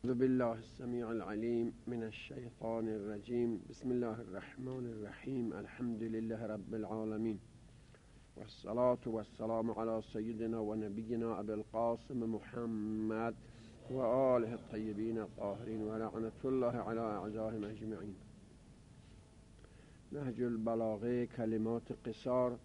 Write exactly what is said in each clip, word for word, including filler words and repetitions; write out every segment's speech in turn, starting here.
اعوذ بالله السمیع العلیم من الشیطان الرجیم. بسم الله الرحمن الرحیم. الحمد لله رب العالمین والصلاة والسلام على سیدنا و نبینا ابی القاسم محمد و آله الطیبین الطاهرین و لعنة الله علی اعدائهم اجمعین. نهج البلاغه کلمات قصار،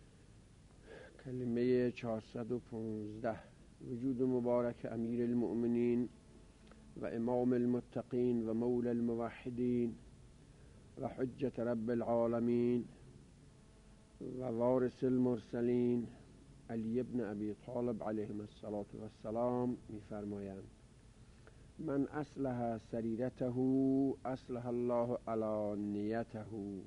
کلمه چهارصد و پانزده. وجود مبارک امیر المؤمنین و امام المتقین و مولا الموحدین و حجت رب العالمین و وارث المرسلین علی ابن ابی طالب علیهم الصلاة والسلام می‌فرمایند: من اصلح سریرته اصلح الله علانیته.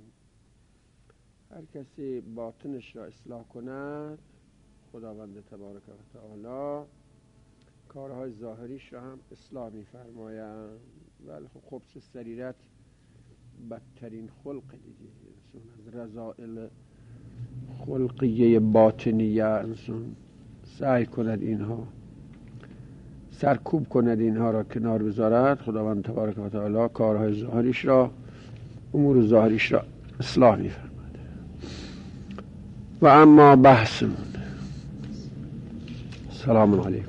هر کسی باطنش را اصلاح کند، خداوند تبارک و تعالی کارهای ظاهریش را هم اصلاح می‌فرمایند. ولی خب خبث سریرت بدترین خلق دیگه، انسان از رذائل خلقیه باطنیه انسان سعی کند اینها سرکوب کند، اینها را کنار بذارد. خداوند تبارک و تعالی کارهای ظاهریش را، امور ظاهریش را اصلاح می‌فرماید. و اما بحثمون، سلام علیکم.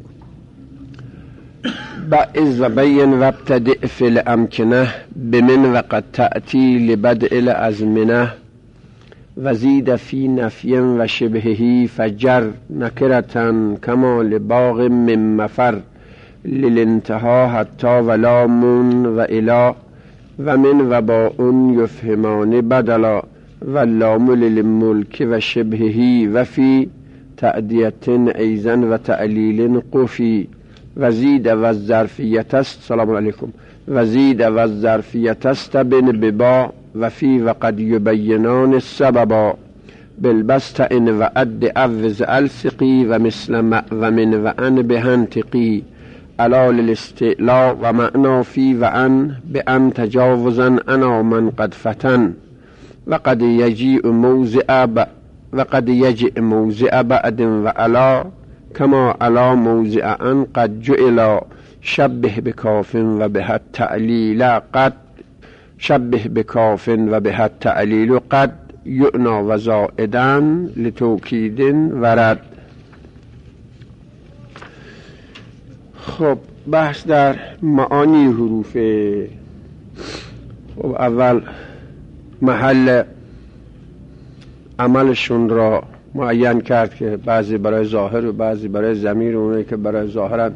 بعض و بین و ابتدع فی الامکنه بمن و قد تأتی لبدء الازمنه و زید فی نفی و شبهه فجر نکرتن کما لباغ من مفر للانتها حتی ولامون و الا و من و با اون یفهمان بدلا و لام للملک و شبهه و فی تعدیت ایزن و تعلیل قفی و زید و الظرفیت است. سلام علیکم. و زید و الظرفیت است بن ببا و فی و قد یبینان السببا بالبست ان و اد عوز السقی و مثل و من و ان بهنتقی علا للاستعلا و معنا فی و ان بان تجاوزا انا من قد فتن و قد یجیء موضع و قد یجیء موضع بعد و علا کما علا موضع ان قد جعلا شبه بکاف و به التعلیل قد شبه بکاف و به التعلیل قد یعنا و زائدن لتوکید ورد. خب بحث در معانی حروف. خب اول محل عملشون را معین کرد که بعضی برای ظاهر و بعضی برای ضمیر. اونایی که برای ظاهرن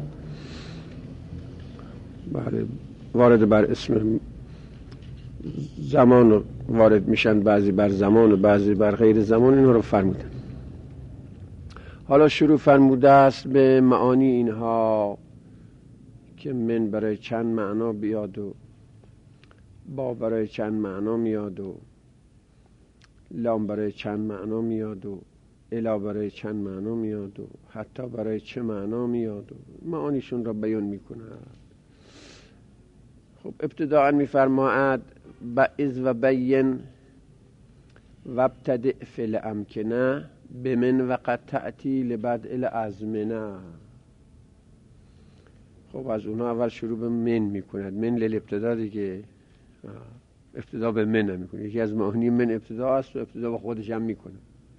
وارد بر اسم زمان وارد میشن، بعضی بر زمان و بعضی بر غیر زمان. اینها رو فرمودن. حالا شروع فرموده است به معانی اینها که من برای چند معنا بیاد و با برای چند معنا میاد و لام برای چند معنا میاد و الا برای چند معنا میاد و حتی برای چه معنا میاد و معانیشون را بیان میکنه. خب ابتداء میفرماید بعض و بین و ابتدع فی الامکنه بمن و قد تأتی لبدء الازمنه. خب از اونها اول شروع به من میکند. من للابتدا دیگه، ابتدا به من نمیکنه. یکی از معانی من ابتدا است و ابتدا به خودش هم میکنه.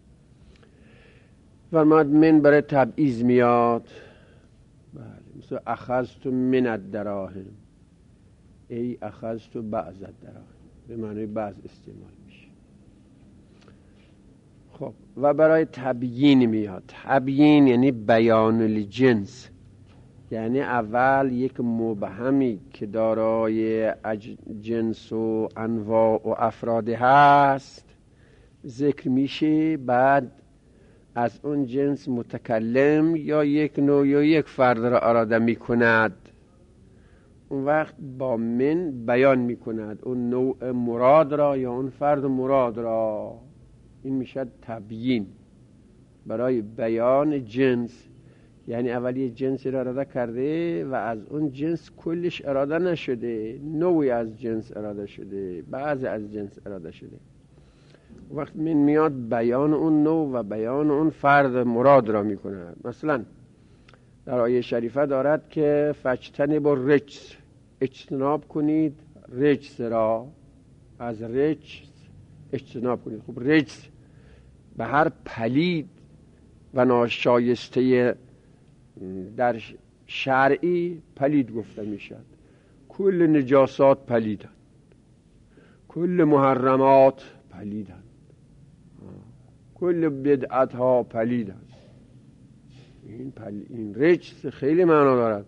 فرماید من برای تبعیض میاد. بله، مثل اخذت من الدراهم، ای اخذت بعض الدراهم، به معنی بعض استعمال میشه. خب و برای تبیین میاد. تبیین یعنی بیان الجنس، یعنی اول یک مبهمی که دارای جنس و انواع و افراد هست ذکر میشه، بعد از اون جنس متکلم یا یک نوع یا یک فرد را اراده میکند. اون وقت با من بیان میکند اون نوع مراد را یا اون فرد مراد را. این میشه تبیین برای بیان جنس. یعنی اول یه جنسی را اراده کرده و از اون جنس کلش اراده نشده، نوعی از جنس اراده شده، بعضی از جنس اراده شده. وقت من میاد بیان اون نوع و بیان اون فرد مراد را میکند. مثلا در آیه شریفه دارد که فجتنبوا الرجس، اجتناب کنید رجس را، از رجس اجتناب کنید. خب رجس به هر پلید و ناشایسته در شرعی پلید گفته میشد. کل نجاسات پلیدند، کل محرمات پلیدند، کل بدعت ها پلیدند. این, پل... این رجس خیلی معنا دارد.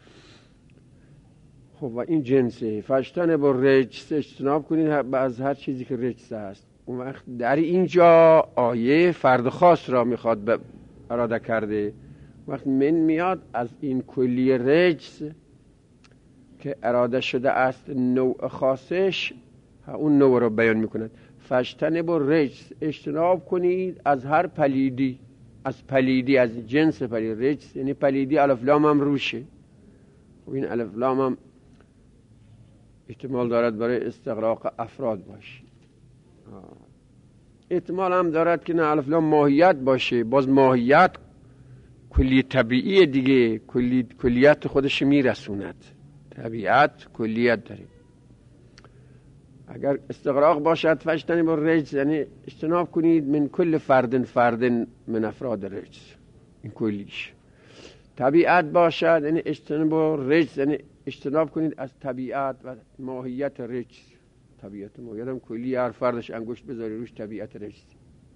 خب و این جنسه فشتن با رجس اجتناب کنید از هر چیزی که رجس است. اون وقت در اینجا آیه فرد خاص را میخواد به اراده کرده. وقت من میاد از این کلی رجس که اراده شده است نوع خاصش، اون نوع را بیان میکند. فشتن با رجس اجتناب کنید از هر پلیدی، از پلیدی، از جنس پلید. رجس یعنی پلیدی، الف لام هم روشه. و این الف لام هم احتمال دارد برای استغراق افراد باشه، احتمال هم دارد که نه الف لام ماهیت باشه. باز ماهیت کلی طبیعی دیگه، کلی کلیت خودش میرسوند. طبیعت کلیت داره. اگر استغراق باشد فشتنی با رجس یعنی اجتناب کنید من کل فردن فردن من افراد رجس، این کلیش. طبیعت باشد یعنی اجتناب با رجس یعنی اجتناب کنید از طبیعت و ماهیت رجس. طبیعت ماهیت هم کلی، هر فردش انگشت بذاری روش طبیعت رجس.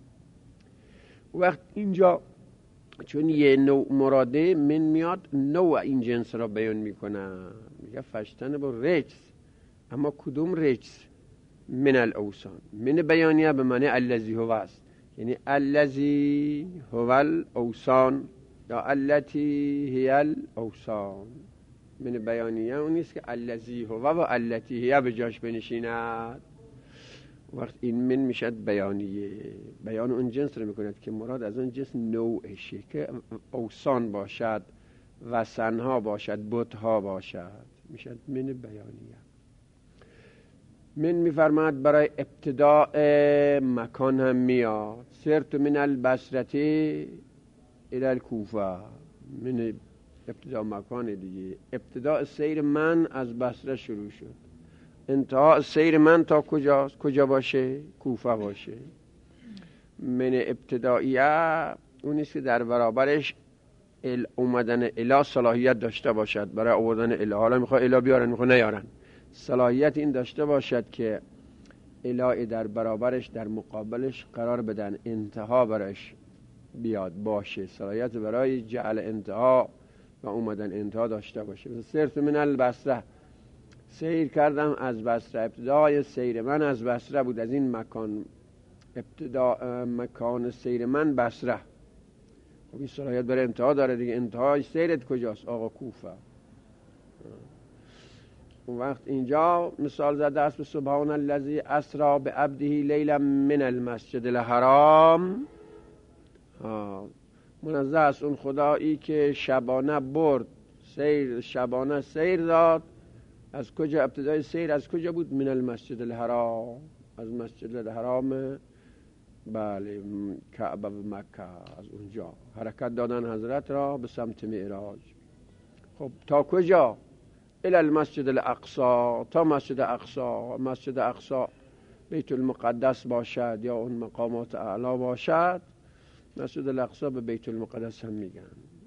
وقت اینجا چون یه نوع مراده من میاد نوع این جنس را بیان میکنه، میگه فشتن با رجس. اما کدوم رجس؟ من الاوسان. من بیانیه به معنی الذی هو است، یعنی الذی هو الاوسان یا التی هی الاوسان. من بیانیه اون نیست که الذی هو و التی هی به جاش بنشیند. وقت این من میشد بیانیه، بیان اون جنس رو میکند که مراد از اون جنس نوعشه، که اوسان باشد، وثنها باشد، بتها باشد، میشد من بیانیه. من میفرماد برای ابتداء مکان هم میاد. سرت من البصرتی الى الکوفه، من ابتداء مکان دیگه. ابتداء سیر من از بصره شروع شد، انتها سیر من تا کجاست؟ کجا باشه؟ کوفه باشه. من ابتدائیه اونیست که در برابرش ال اومدن اله صلاحیت داشته باشد. برای آوردن اله، حالا میخواه اله بیارن میخواه نیارن، صلاحیت این داشته باشد که اله در برابرش در مقابلش قرار بدن، انتها برایش بیاد باشه. صلاحیت برای جعل انتها و اومدن انتها داشته باشه. مثل سرت من البصره، سیر کردم از بصره. ابتدای سیر من از بصره بود، از این مکان. ابتدا مکان سیر من بصره. خب این صلاحیت برای انتها داره دیگه. انتهای سیرت کجاست؟ آقا کوفه. اون وقت اینجا مثال زده است به سبحان الذی اسری بعبده لیلا من المسجد الحرام. منزه است اون خدایی که شبانه برد، سیر شبانه سیر داد. از کجا ابتدای سیر از کجا بود؟ من المسجد الحرام، از مسجد الحرام، بله، کعبه و مکه. از اونجا حرکت دادن حضرت را به سمت معراج. خب تا کجا؟ الى المسجد الاقصی، تا مسجد اقصی. مسجد اقصی بیت المقدس باشد یا اون مقامات اعلا باشد، مسجد الاقصی به بیت المقدس هم میگن.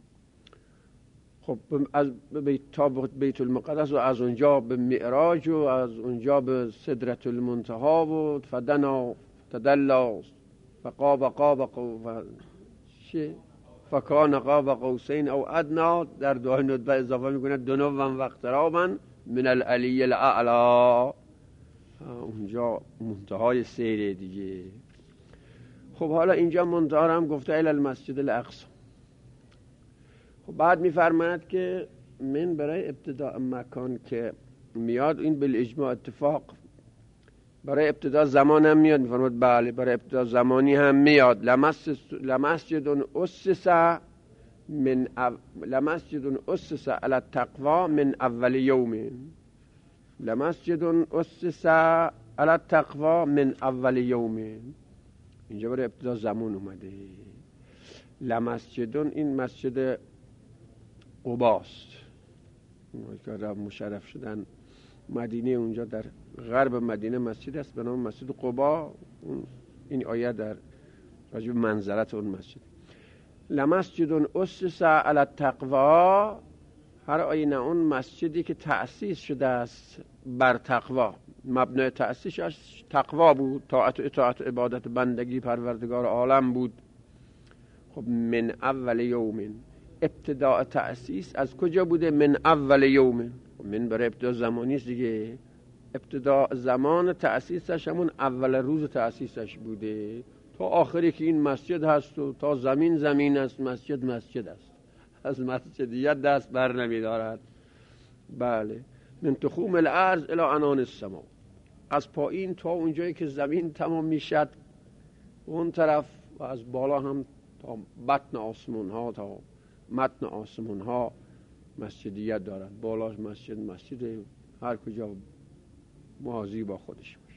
خب از بیت تا بیت المقدس و از اونجا به معراج و از اونجا به سدرة المنتهی و فدنا تدلا فقاب قاب قوس چه فکان قاب قوسین او ادنا. در دعای ندبه اضافه میکنه دنوا و اقترابا من العلی الاعلا. اونجا منتهای سیره دیگه. خب حالا اینجا منتها هم گفته الی المسجد الاقصی. خب بعد میفرماید که من برای ابتداء مکان که میاد این بالاجماع اتفاق برای ابتداء زمان هم میاد. میفرماید بله برای ابتداء زمانی هم میاد. لمسجد اسس من او... لمسجد اسس علی التقوی من اول یوم. لمسجد اسس علی التقوی من اول یوم. اینجا برای ابتداء زمان اومده. لمسجدون این مسجد قباست. که رب مشرف شدن مدینه، اونجا در غرب مدینه مسجد است به نام مسجد قبا. این آیه در راجع به منظرت اون مسجد. لمسجد اسس علی التقوا، هر آینه اون مسجدی که تأسیس شده است بر تقوا، مبنای تأسیسش تقوا بود، طاعت و اطاعت و عبادت بندگی پروردگار عالم بود. خب من اول یوم، ابتداء تأسیس از کجا بوده؟ من اول یوم. من برای ابتداء زمانی است دیگه، ابتداء زمان تأسیسش همون اول روز تأسیسش بوده تا آخری که این مسجد هست و تا زمین زمین است مسجد مسجد است، از مسجدیت دست بر نمی دارد. بله، من تخوم الارض الی عنان السما، از پایین تا اونجایی که زمین تمام میشد اون طرف، و از بالا هم تا بطن آسمون ها تا متن آسمون ها مسجدیت دارد. بالاش مسجد مسجد، هر کجا موازی با خودش باشه.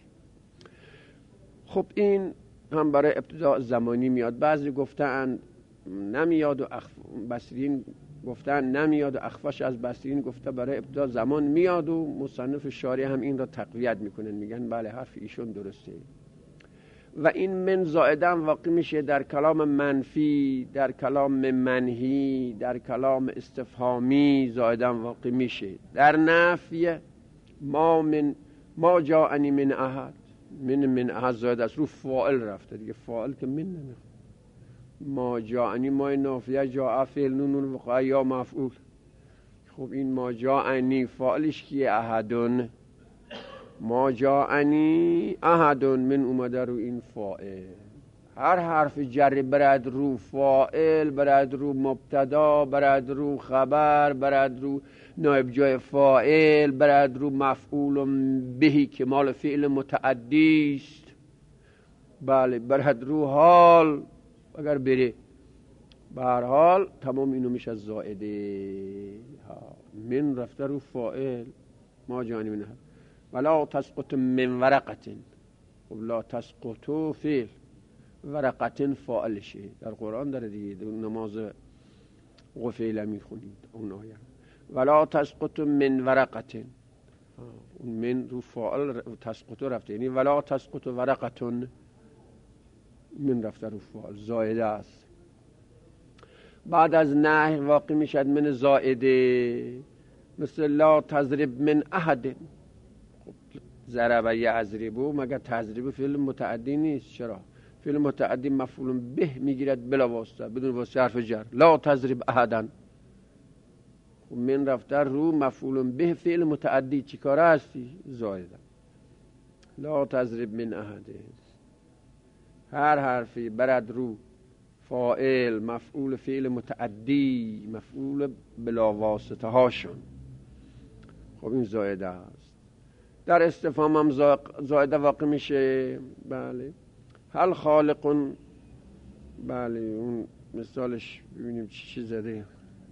خب این هم برای ابتداء زمانی میاد. بعضی گفتن نمیاد و اخ... بصرین گفتن نمیاد و اخفش از بصرین گفته برای ابتداء زمان میاد و مصنف شارح هم این را تقویت میکنن، میگن بله حرف ایشون درسته. و این من زائده هم واقع میشه در کلام منفی، در کلام منهی، در کلام استفهامی زائده هم واقع میشه. در نفی ما من ما جاءنی من احد، من من احد زائده است، رو فاعل رفته دیگه، فاعل که من نمیخواد. ما جاءنی ما نافیه، جاء فعل نون وقع یا مفعول. خب این ما جاءنی فاعلش کیه؟ احدون. ما جاءنی احدون من اومده رو این فاعل. هر حرف جر برد رو فاعل، برد رو مبتدا، برد رو خبر، برد رو نائب جای فاعل، برد رو مفعول بهی که مال فعل متعدی است. بله، برد رو حال اگر بره، به هر حال تمام اینو میشه زائده. من رفته رو فاعل، ما جانی منه. ولا تسقط من ورقت، خب لا تسقطو فعل، ورقت فاعل شه. در قرآن داره دیگه، نماز غفیل میخونید اون آیه. ولا تسقط من ورقت، اون من رو فاعل تسقطو رفته، یعنی ولا تسقط ورقتون، من رفته رو فاعل، زائده است. بعد از نهی واقع میشد من زائده، مثل لا تضرب من احد. خب ضرب یضربو، مگر تضرب فعل متعدی نیست؟ چرا؟ فعل متعدی مفعول به میگیرد بلا واسطه، بدون واسطه حرف جر. لا تضرب احدا، خب من رفته رو مفعول به فعل متعدی، چی کاره هستی؟ زائده. لا تضرب من احد، هر حرفی برد رو فاعل، مفعول فعل متعدی، مفعول بلا واسطه هاشون، خب این زائده است. در استفهام هم زائده واقع میشه. بله، هل خالق، بله اون مثالش ببینیم چی چی زده.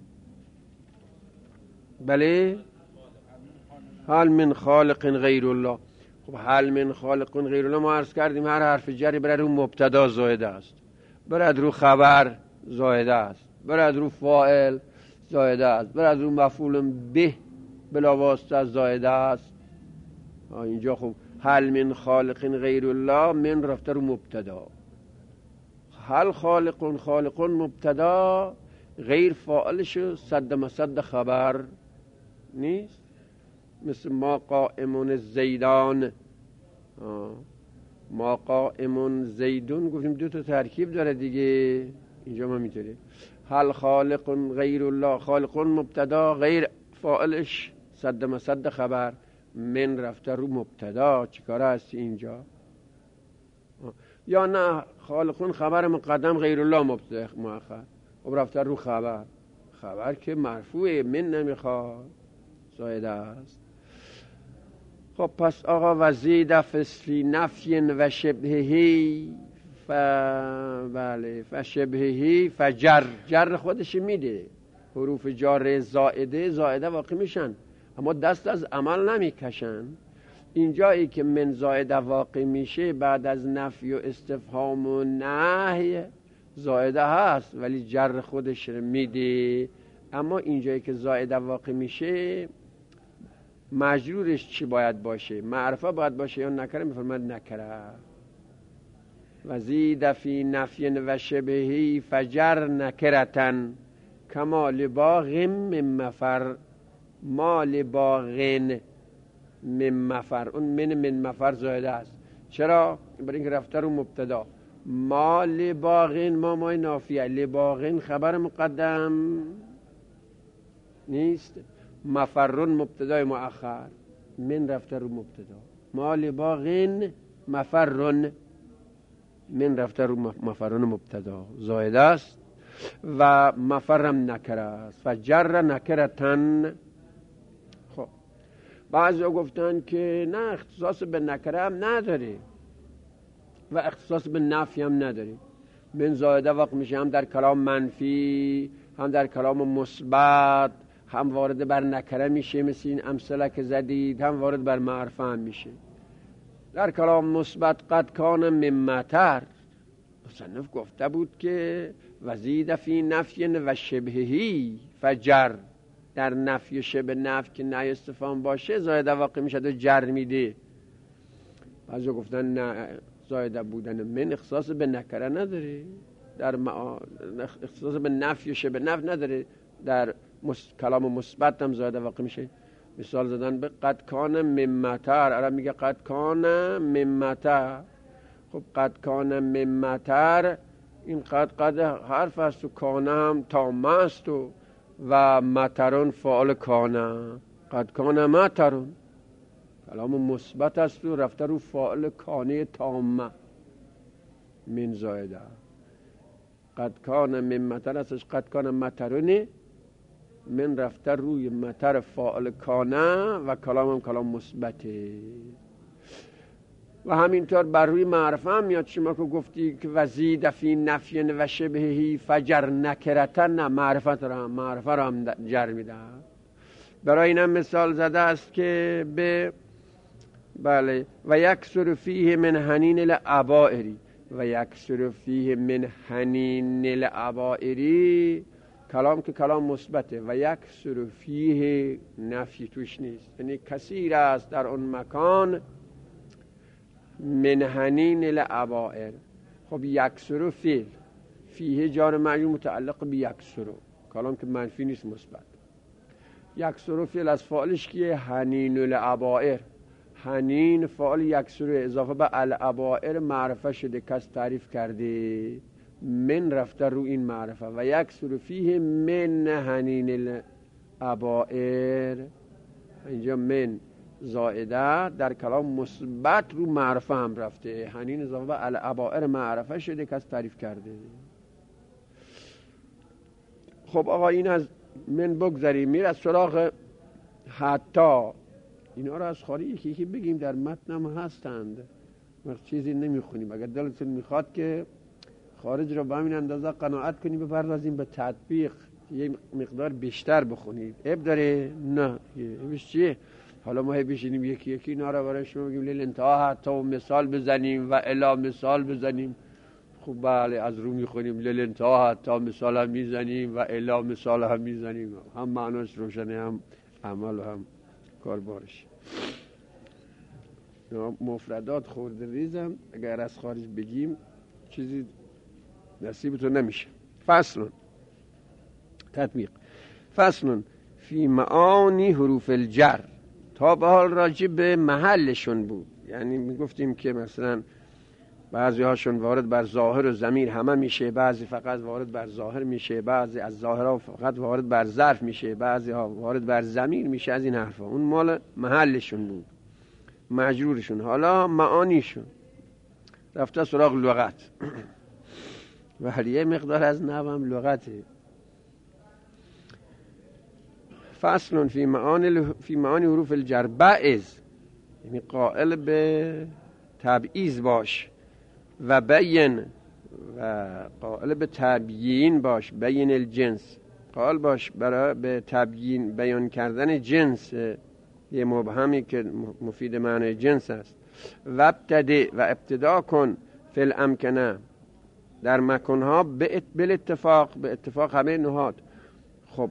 بله، هل من خالق غیر الله. خب هل من خالق غیر الله ما عرض کردیم هر حرف جری برای رو مبتدا زائده است، برای رو خبر زائده است، برای رو فاعل زائده است، برای رو مفعول به بلا واسطه زائده است. اینجا خب هل من خالق غیر الله، من رفته رو مبتدا. هل خالق، خالق مبتدا، غیر فاعلش صد مصد خبر نیست. مثل ما قائمون زیدان، ما قائمون زیدون گفتیم دو تا ترکیب داره دیگه، اینجا ما میتونیم. هل خالق غیر الله، خالق مبتدا، غیر فاعلش صد مصد خبر، من رفته رو مبتدا، چیکاره هستی اینجا؟ یا نه خالقون خبر مقدم، غیر الله مبتدا مؤخر، خب رفته رو خبر، خبر که مرفوعه، من نمیخواد، زائده است. خب پس آقا وزید فصلی نفی و شبهی ف بله فشبهی فجر، جر خودش میده، حروف جار زائده زائده واقع میشن اما دست از عمل نمیکشن. اینجایی که من زائده واقع میشه بعد از نفی و استفهام و نهی زائده هست ولی جر خودش میده، اما اینجایی که زائده واقع میشه مجرورش چی باید باشه؟ معرفه باید باشه یا نکره؟ میفرماید نکره. و زید فی نفی و شبهی فجر نکرتن کما لباغ من مفر ما لباغ من مفر. اون من من مفر زائده است. چرا؟ برای اینکه رفته رو مبتدا. ما لباغین ما مای نافیه، لباغین خبر مقدم نیست، مفرون مبتدای مؤخر، من رفته رو مبتدا. ما لباغین مفرون، من رفته رو مفرون مبتدا زائده است و مفرم نکره است. فجر نکرتن. خب بعضی ها گفتن که نه اختصاص به نکره هم نداره و اختصاص به نفی هم نداره. من زائده وقت میشه هم در کلام منفی هم در کلام مثبت، هم وارد بر نکره میشه مثل این امثله که زدید، هم وارد بر معرفه هم میشه. در کلام مثبت قد کان ممتر مصنف گفته بود که وزید فی نفی و شبهی فجر، در نفی شبه نفی که نه استفهام باشه زائده واقع میشه و جر میده. بعضی گفتن نه زائده بودن من اختصاص به نکره نداره، در معا... اختصاص به نفی شبه نفی نداره، در مس... کلام مثبت هم زائده واقع میشه. مثال زدن به قد کان ممتر، الان میگه قد کان ممتر. خب قد کان ممتر، این قد قد حرف است و کان هم تامه است و و مترون فعال کانه. قد کان مترون کلام مثبت است و رفته رو فاعل کانه تامه من زائده. قد کان ممتر استش قد کان مترونه، من رفته روی متر فاعل کانه و کلام هم کلام مثبته. و همینطور بر روی معرفه هم میاد. شما که گفتی که وزید فی نفی و شبهی فجر نکرتن، نه معرفت را هم معرفه را هم جر میده. برای اینم مثال زده است که به بله و یکسر فیه من حنین العبائری، و یکسر فیه من حنین العبائری کلام که کلام مثبته و یکسر فیه نفی توش نیست، یعنی کثیر است در اون مکان من حنین العبائر. خب یکسر فیل فیه جار معلوم متعلق به یکسر، کلام که منفی نیست مثبت. یکسر فیل از فاعلش کیه؟ حنین العبائر. حنین فاعل یکسر اضافه به العبائر معرفه شده، کس تعریف کرده، من رفته رو این معرفه. و یکسر فیه من حنین العبائر، اینجا من زائده در کلام مثبت رو معرفه هم رفته، حنین اضافه به العبائر معرفه شده، کس تعریف کرده. خب آقا این از من بگذاریم، میر از سراغ حتی. اینا رو از خاری یکی یکی بگیم، در متن هم هستند، وقت چیزی نمیخونیم. اگر دلتون میخواد که خارج رو به همین اندازه قناعت کنیم بپردازیم به تطبیق، یه مقدار بیشتر بخونید، عیب داره؟ نه. عیبش چیه؟ حالا ما بشینیم یکی یکی اینا رو برای شما بگیم لیل انتها حتی و مثال بزنیم و الا مثال بزنیم. خب بله از رو میخونیم لیل انتها حتی مثال هم میزنیم و الا مثال هم میزنیم، هم معناش روشنه هم عمل هم کاربارش. مفردات خورده ریزم، اگر از خارج بگیم چیزی نصیبتون نمیشه. فصل تطبیق. فصل فی معانی حروف الجر. تا به حال راجع به محلشون بود، یعنی میگفتیم که مثلا بعضی هاشون وارد بر ظاهر و ضمیر همه میشه، بعضی فقط وارد بر ظاهر میشه، بعضی از ظاهرها فقط وارد بر ظرف میشه، بعضی ها وارد بر ضمیر میشه. از این حرفا اون مال محلشون بود، مجرورشون. حالا معانیشون رفته سراغ لغت و یه مقدار از نوم لغته. فصل فی معانی فی معانی حروف الجر. بعض یعنی قائل به تبعیض باش، و بین و قائل به تبیین باش، بین الجنس قائل باش برای به تبیین بیان کردن جنس، یه مبهمی که مفید معنی جنس است. و ابتدی و ابتدا کن فی الامکنه در مکانها به اتفاق، به اتفاق همه نهاد. خب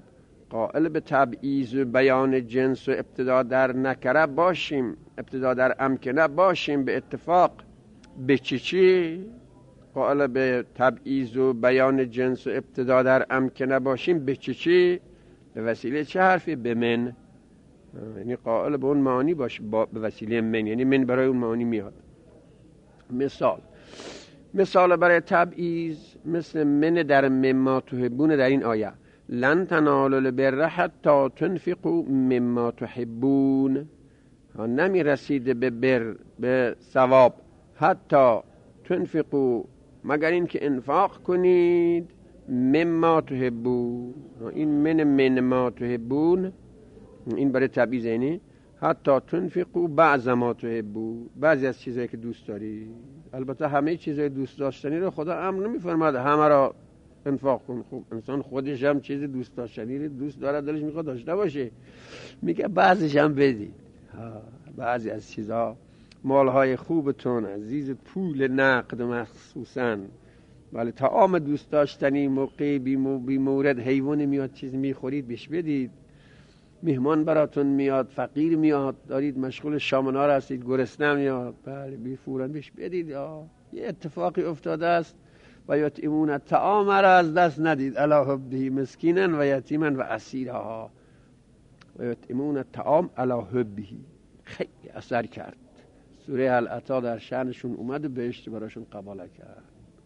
قائل به تبعیض و بیان جنس و ابتدا در نکره باشیم، ابتدا در امکنه باشیم به اتفاق، به چی چی؟ قائل به تبعیض و بیان جنس و ابتدا در امکنه باشیم به چی چی؟ به وسیله چه حرفی؟ به من. یعنی قائل به اون معانی باش با به وسیله من، یعنی من برای اون معانی میاد. مثال مثال برای تبعیض مثل من در مما تحبون در این آیه، لن تنالوا البر حتی تنفقوا مما تحبون. نمی رسید به بر، به ثواب، حتی تنفقوا، مگر این که انفاق کنید، مما تحبون. این من من ما تحبون این برای تبعیض، یعنی حتی تنفقوا بعض ما تحبون، بعضی از چیزایی که دوست داری. البته همه چیزای دوست داشتنی رو خدا امر نمی‌فرماد همه را انفاق کن. خوب انسان خودش هم چیز دوست داشتنی رو دوست داره، دلش میخواد داشته باشه، میگه بعضیش هم بدید. بعضی از چیزها، مالهای خوبتون عزیز، پول نقد مخصوصا، ولی طعام دوست داشتنی موقعی بی مورد حیوان میاد چیز میخورید بهش بدید. مهمان براتون میاد، فقیر میاد، دارید مشغول شامنار هستید، گرسنه میاد، بله بی فوراً بهش بدید. یا یه اتفاقی افتاده است و یطعمون الطعام را از دست ندید علی حبه مسکینا و یتیما و اسیرا. و یطعمون الطعام علی حبه خیلی اثر کرد. سوره العطا در شأنشون اومد و بهشت براشون قبول کرد.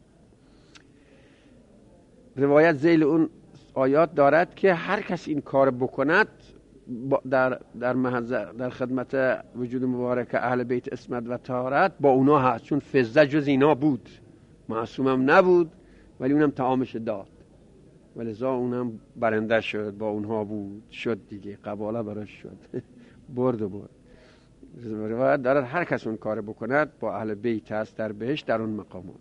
روایت ذیل اون آیات دارد که هر کس این کار بکند در در محضر در خدمت وجود مبارک اهل بیت اسمت و طهارت با اونا هست، چون فضه جز اینا بود، معصومم نبود ولی اونم طعامش داد، ولذا اونم برنده شد، با اونها بود، شد دیگه، قباله براش شد. برد و برد. روایت دارد هر کس اون کار بکند با اهل بیت هست در بهشت در اون مقامات.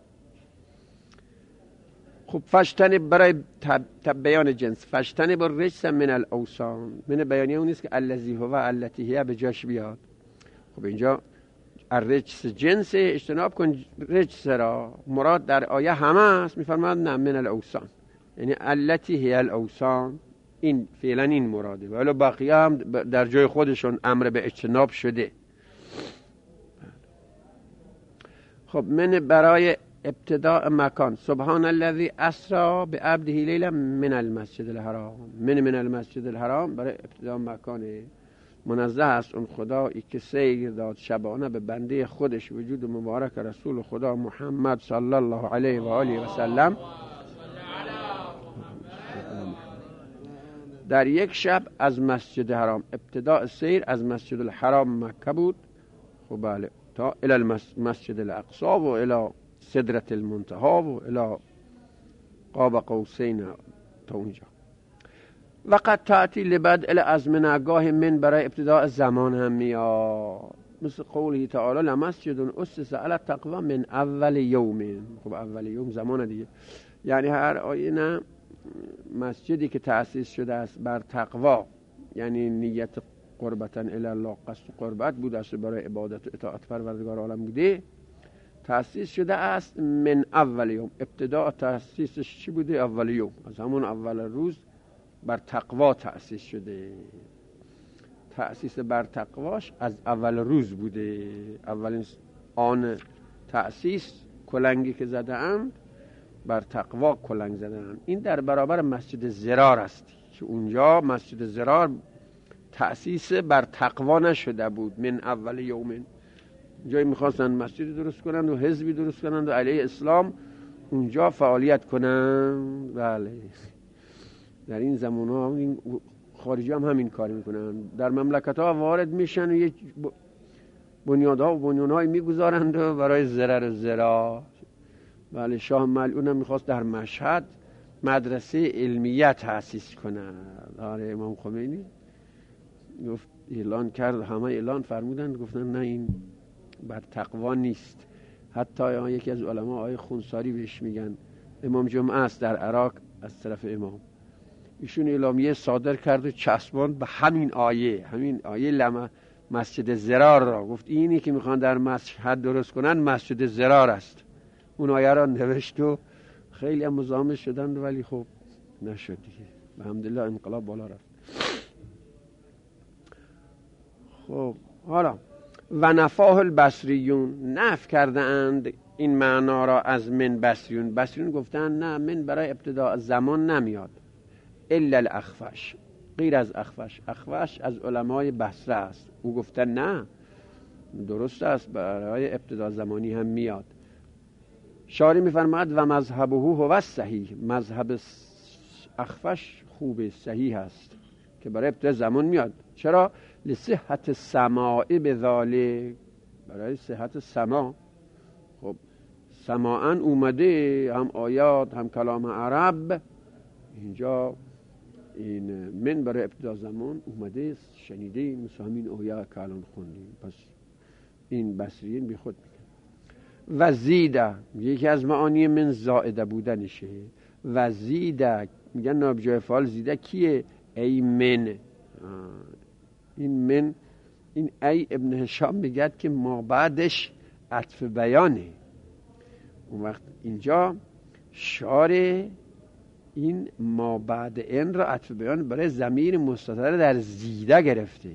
خب فشتن برای تب... تب بیان جنس، فشتن بر رجس من الاوثان، من بیانی اون نیست که الذی هو التی هی به جاش بیاد. خب اینجا الرجس جنس، اجتناب کن رجس را. مراد در آیه همه است، میفرماد نه من الاوثان، یعنی التی هی الاوثان، این فعلا این مراده، ولی بقیه هم در جای خودشون امر به اجتناب شده. خب من برای ابتداء مکان، سبحان الذی اسری بعبده لیلا من المسجد الحرام. من من المسجد الحرام برای ابتداء مکان، منزه است اون خدایی که سیر داد شبانه به بنده خودش وجود مبارک رسول خدا محمد صلی الله علیه و آله و سلم در یک شب از مسجد حرام. ابتداء سیر از مسجد الحرام مکه بود، خب بله، تا الی المسجد الاقصی و الی سدرت المنتهی و الی قاب قوسین تا اونجا. وقت تأتی لبدء الازمنه، گاه من برای ابتداء زمان هم میاد، مثل قوله تعالی لمسجد اسس علی التقوی من اول یوم. خب اول یوم زمان دیگه، یعنی هر آینه مسجدی که تأسیس شده است بر تقوا، یعنی نیت قربتن الی الله، قصد قربت بوده است برای عبادت و اطاعت پروردگار عالم بوده، تأسیس شده است من اول یوم. ابتداء تأسیسش چی بوده؟ اول یوم، از همون اول روز بر تقوا تأسیس شده. تأسیس بر تقواش از اول روز بوده. اولین آن تأسیس کلنگی که زده اند بر تقوا کلنگ زدن. این در برابر مسجد زرار است که اونجا مسجد زرار تأسیس بر تقوا نشده بود. من اول یومن جایی میخواستن مسجد درست کنند و حزبی درست کنند و علیه اسلام اونجا فعالیت کنند. بله، در این زمان ها این خارجی هم همین کار میکنن، در مملکت ها وارد میشن و یک بنیادها و بنیانهای میگذارند و برای ضرر زرا. بله، شاه ملعون هم میخواست در مشهد مدرسه علمیه تأسیس کنند. آره، امام خمینی گفت، اعلان کرد، همه اعلان فرمودند، گفتن نه این بر تقوا نیست. حتی یکی از علما آقای خونساری بهش میگن، امام جمعه است در عراق از طرف امام، ایشون اعلامیه صادر کرد و چسباند به همین آیه، همین آیه لما مسجد زرار را، گفت اینی که میخوان در مشهد درست کنن مسجد زرار است. اون آیه را نوشت و خیلی هم مزاحمش شدند، ولی خب نشد دیگه. الحمدلله انقلاب بالا رفت. خب حالا و نفاه البصریون نف کرده اند این معنا را از من بصریون. بصریون گفتن نه، من برای ابتداء زمان نمیاد، الا الاخفش، غیر از اخفش. اخفش از علمای بصره است، او گفتن نه درست است برای ابتداء زمانی هم میاد. شاری میفرماید و مذهبه هو صحیح، مذهب اخفش خوب صحیح است که برای ابتداء زمان میاد. چرا؟ لصحت سماع بذالک، برای صحت سماع. خب سماعا اومده، هم آیات هم کلام عرب، اینجا این من برای ابتداء زمان اومده، شنیده، مثل همین آیات که الان خوندیم. پس این بصریین بی خود میگن. و زیده، یکی از معانی من زائده بودنشه. و زیده میگن ناب جای فعال، زیده کیه؟ ای من. این من، این ای ابن هشام میگه که ما بعدش عطف بیانه. اون وقت اینجا شار این ما بعد این را عطف بیان برای ضمیر مستتر در زیده گرفته.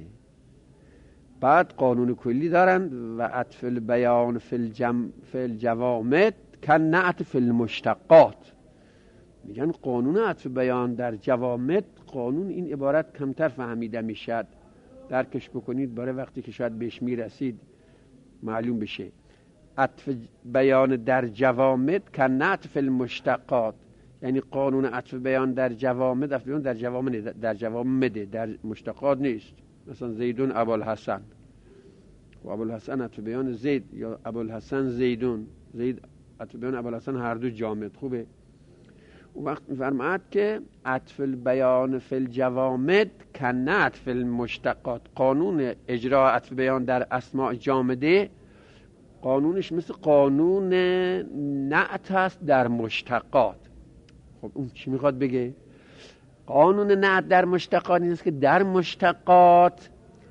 بعد قانون کلی دارند و عطف البیان فی الجم فی الجوامد کن نعت فی المشتقات. میگن قانون عطف بیان در جوامد، قانون این عبارت کمتر فهمیده میشد، درکش بکنید برای وقتی که شاید بهش میرسید معلوم بشه. عطف بیان در جوامد کن نعت فی المشتقات، یعنی قانون عطف بیان در جوامد، عطف بیان در جوامد، در جوامد، در مشتقات نیست. مثلا زیدون ابوالحسن، و ابوالحسن عطف بیان زید، یا ابوالحسن زیدون، زید عطف بیان ابوالحسن، هر دو جامد. خوبه. اون وقت میفرماید که عطف البیان فی الجوامد کنت فی المشتقات، قانون اجرا عطف بیان در اسماء جامده قانونش مثل قانون نعت هست در مشتقات. خب اون چی میخواد بگه؟ قانون نعت در مشتقات این است که در مشتقات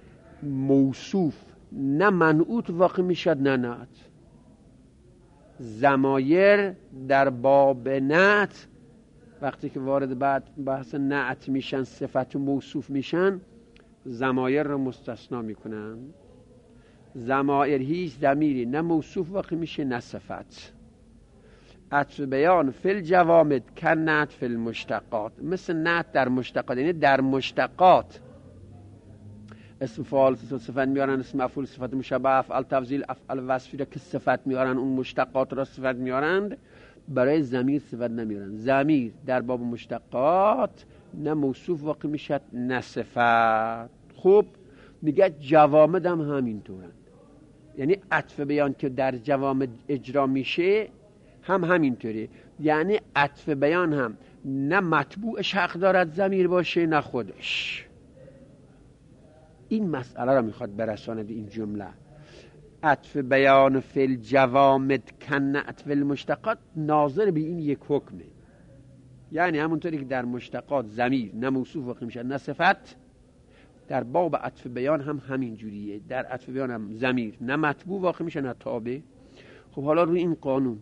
موصوف نه منعوت واقع میشد نه نعت. ضمایر در باب نعت وقتی که وارد بعد بحث نعت میشن، صفت موصوف میشن، ضمایر رو مستثنا میکنن. ضمایر هیچ ضمیری نه موصوف واقع میشه نه صفت. عطف بیان فی الجوامد کن نعت فی المشتقات، مثل نعت در مشتقات، یعنی در مشتقات اسم فاعل صفت میارن، اسم مفعول صفت مشبه، افعل تفضیل، افعل وصفی را که صفت میارن، اون مشتقات را صفت میارند، برای ضمیر صفت نمیارن. ضمیر در باب مشتقات نه موصوف واقع میشد نه صفت. خوب میگه جوامد هم همینطورند، یعنی عطف بیان که در جوامد اجرا میشه هم همینطوره، یعنی عطف بیان هم نه مطبوعش حق دارد ضمیر باشه نه خودش. این مسئله را میخواد برساند این جمله. عطف بیان فی الجوامد کن نعت فی المشتقات ناظر به این یک حکمه، یعنی همونطوری که در مشتقات ضمیر نه موصوف واقع میشه نه صفت، در باب عطف بیان هم همین جوریه، در عطف بیان هم ضمیر نه مطبوع واقع میشه نه تابع. خب حالا روی این قانون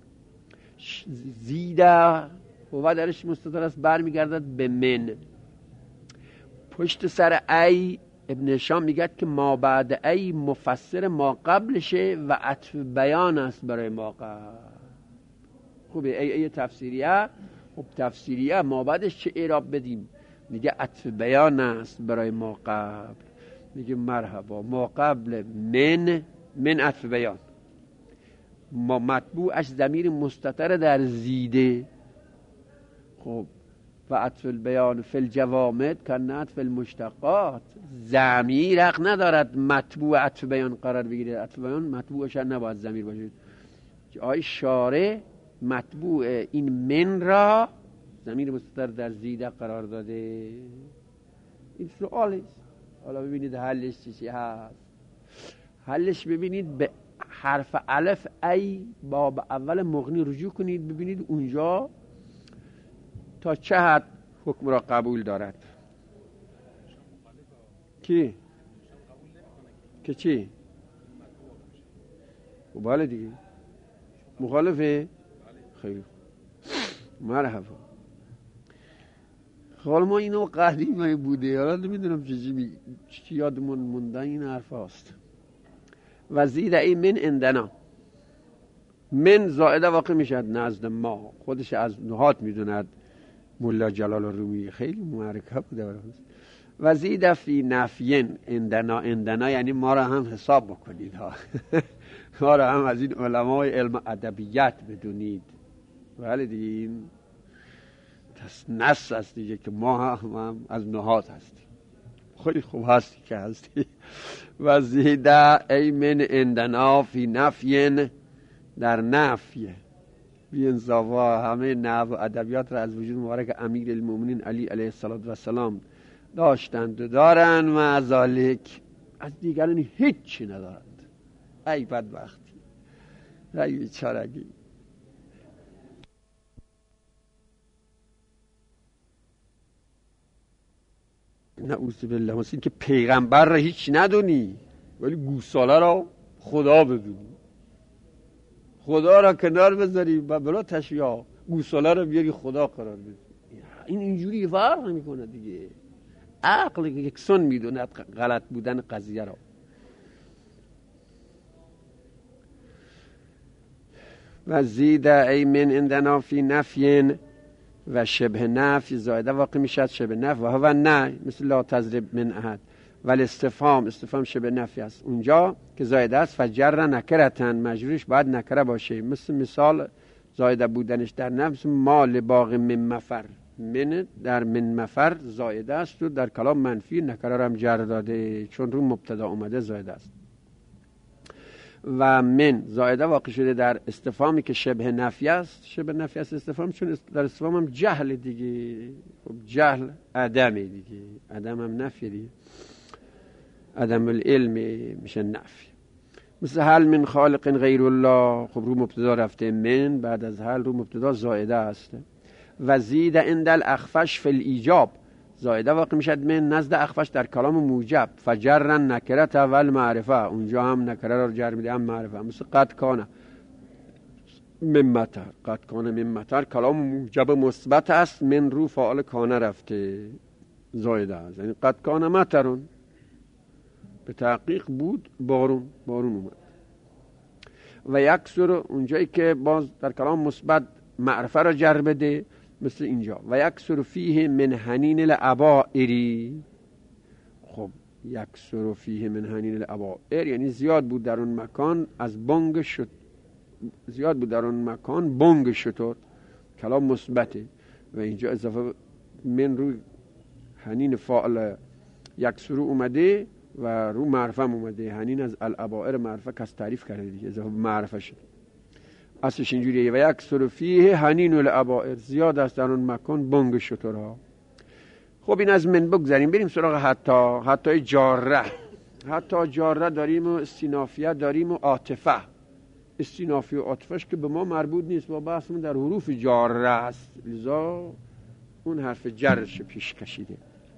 زیده و درش مستتر است، برمیگردد به من. پشت سر ای ابن هشام میگه که ما بعد ای مفسر ما قبلشه و عطف بیان است برای ما قبل. خوبه. ای ای تفسیریه. خب تفسیریه ما بعدش چه اعراب بدیم؟ میگه عطف بیان است برای ما قبل. میگه مرحبا، ما قبل من من عطف بیان، ما مطبوعش ضمیر مستتر در زیده. خب و عطف البیان فی الجوامد کنت فی المشتقات، ضمیر حق ندارد مطبوع عطف بیان قرار بگیره. عطف بیان مطبوعش نباید ضمیر باشه. آی شارع مطبوع این من را ضمیر مستتر در زیده قرار داده. این سوال است. حالا ببینید حلش چی هست. حلش ببینید به حرف الف ای باب اول مغنی رجوع کنید، ببینید اونجا تا چه حد حکم را قبول دارد. کی؟ که چی؟ و بله دیگه مخالفه؟ خیلی مرحبا. حالا ما اینو قدیمی بوده، حالا نمیدونم چی می چی یادمون موندن این حرف هاست. و زید ای من اندنا، من زائده واقع میشد نزد ما، خودش از نهات میدوند مولا جلال الرومی، خیلی معرکه بوده برای و زید فی نفین اندنا، اندنا یعنی ما را هم حساب بکنید ها ما را هم از این علمای علم ادبیات بدونید. ولی دیگه این نص است دیگه که ما هم, هم از نهات هستیم. خیلی خوب هستی که هستی. و زیده ای من اندنا فی نفین، در نفیه بی انصافا همه نحو و ادبیات را از وجود مبارک امیر المؤمنین علی علیه السلام داشتند و دارن و از ذالک از دیگران هیچی ندارند. ای بدبختی، ای بیچارگی. نعوذ بالله، مثل این که پیغمبر را هیچ ندونی ولی گوساله را خدا بدونی، خدا را کنار بذاری و بلا تشیع گوساله را بیاری خدا قرار بدی. این اینجوری فرق نمیکنه دیگه. عقل یکسان میدونه غلط بودن قضیه را. و زید ای من عندنا فی نفین و شبه نفی زایده واقع میشد شبه نفی و هو نه مثل لا تضرب من احد. ولی استفهام استفهام شبه نفی است اونجا که زایده است. فجر نکرتن مجروش باید نکره باشه. مثل مثال زایده بودنش در نفس مال باغ من مفر، من در من مفر زایده است و در کلام منفی نکره را هم جر داده چون رو مبتدا اومده زایده است. و من زایده واقع شده در استفهامی که شبه نفی است. شبه نفی است استفهام چون در استفهام هم جهل دیگه. خب جهل عدمه دیگه، عدم هم نفی دیگه، عدم العلم میشه نفی. مثل هل من خالق غیر الله، خب رو مبتدا رفته من، بعد از هل رو مبتدا زایده است. و زید عند الاخفش فی الایجاب زایده واقع میشد من نزد اخفش در کلام موجب. فجرن نکرت اول معرفه، اونجا هم نکره را جر میده هم معرفه. مثل قد کانه ممتر، قد کانه ممتر کلام موجب مثبت است، من رو فاعل کانه رفته زایده است. یعنی قد کانه مترون، به تحقیق بود بارون، بارون اومد. و یکسر اونجایی که باز در کلام مثبت معرفه را جر بده مثل اینجا. و یکسر فیه من حنین الابائری، خب یکسر فیه من حنین الابائر یعنی زیاد بود در اون مکان از بانگ شد، زیاد بود در اون مکان بانگ شطور، کلام مثبته. و اینجا اضافه من روی حنین فاعل یکسر اومده و رو معرفه اومده. حنین از الابائر معرفه کس تعریف کرده دیگه، اضافه معرفه شد. اصلش اینجوریه. و یکسر فیه حنین الابائر، زیاد است در اون مکان بانگ شطورها. خب این از من بگذاریم بریم سراغ حتی. حتی جاره، حتی جاره داریم و استینافیه داریم و عاطفه. استینافی و عاطفهش که به ما مربوط نیست، با بحثمون در حروف جاره است، لذا اون حرف جرش پیش کشیده.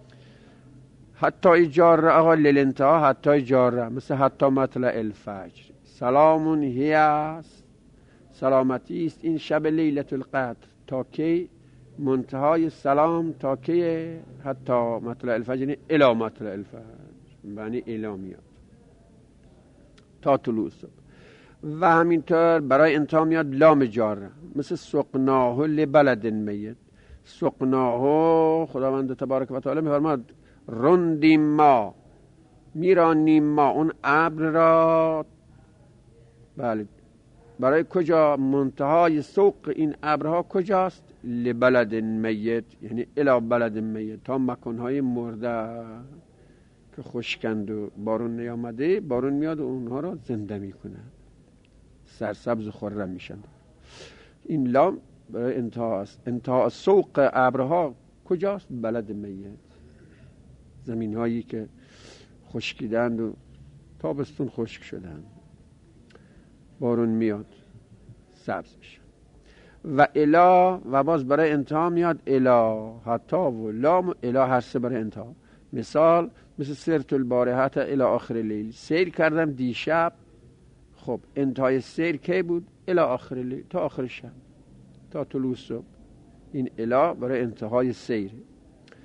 حتی جاره آقا للانتها، حتی جاره مثل حتی مطلع الفجر. سلامون هی است، سلامتی است این شب لیلت القدر. تا کی؟ منتهای سلام تا کی؟ حتی مطلع الفجر الی مطلع الفجر، معنی الی میاد تا طلوع صبح. و همینطور برای انتها میاد لام جاره مثل سقناه لبلد میت. سقناه خداوند تبارک و تعالی میفرماد رندیم ما، میرانیم ما اون ابر را. بله، برای کجا؟ منتهای سوق این ابرها کجاست؟ لبلد میت، یعنی الی بلد میت، تا مکانهای مرده که خشکند و بارون نیامده بارون میاد و اونها را زنده میکنه، سرسبز و خرم میشن. این لام برای انتها است. انتها سوق ابرها کجاست؟ بلد میت، زمین هایی که خشکیدند و تابستون خشک شدند، بارون میاد سبز میشه. و الا و باز برای انتها میاد الا، حتی و لام و الا هر سه برای انتها. مثال مثل سرت البارحت الی آخر لیل، سیر کردم دیشب. خب انتهای سیر کی بود؟ الی آخر لیل، تا آخر شب، تا طلوع صبح. این الا برای انتهای سیر.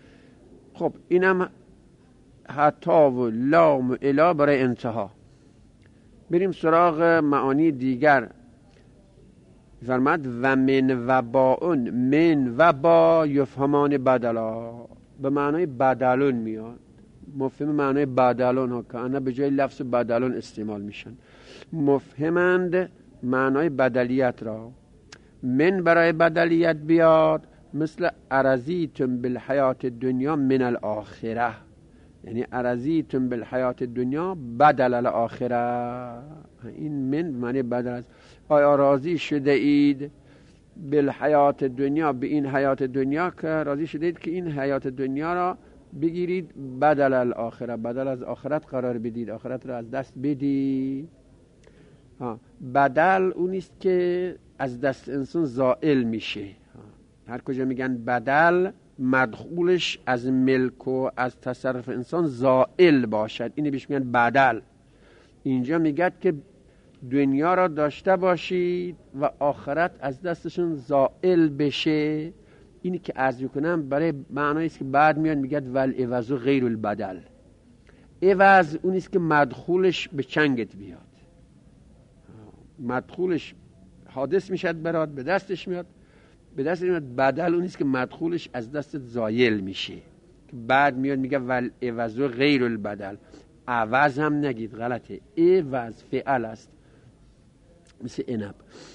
خب اینم حتی و لام و الا برای انتها. بریم سراغ معانی دیگر. فرمد و من و با اون، من و با یفهمان بدلا، به معنای بدلون میاد، مفهم معنای بدلون ها که انا به جای لفظ بدلون استعمال میشن، مفهمند معنای بدلیت را. من برای بدلیت بیاد مثل ارزیتم بالحیات دنیا من الاخره، یعنی ارزیتم بالحیات دنیا بدل الاخره. این من معنی بدل است. آیا راضی شده اید بالحیات دنیا، به این حیات دنیا که راضی شده اید که این حیات دنیا را بگیرید بدل الاخره، بدل از آخرت قرار بدید، آخرت را از دست بدید. ها. بدل اونیست که از دست انسان زائل میشه. هر کجا میگن بدل، مدخولش از ملک و از تصرف انسان زائل باشد، اینی بهش میگن بدل. اینجا میگه که دنیا را داشته باشید و آخرت از دستشون زائل بشه. اینی که عرض میکنم برای معنایی است که بعد میان میگه ول عوض غیر البدل. عوض اونیست که مدخولش به چنگت بیاد، مدخولش حادث میشد برات، به دستش میاد، به دست میاد. بدل اونیست که مدخولش از دست زایل میشه، که بعد میاد میگه ول عوض غیر البدل. عوض هم نگید، غلطه، عوض فعل است، مثل عنب.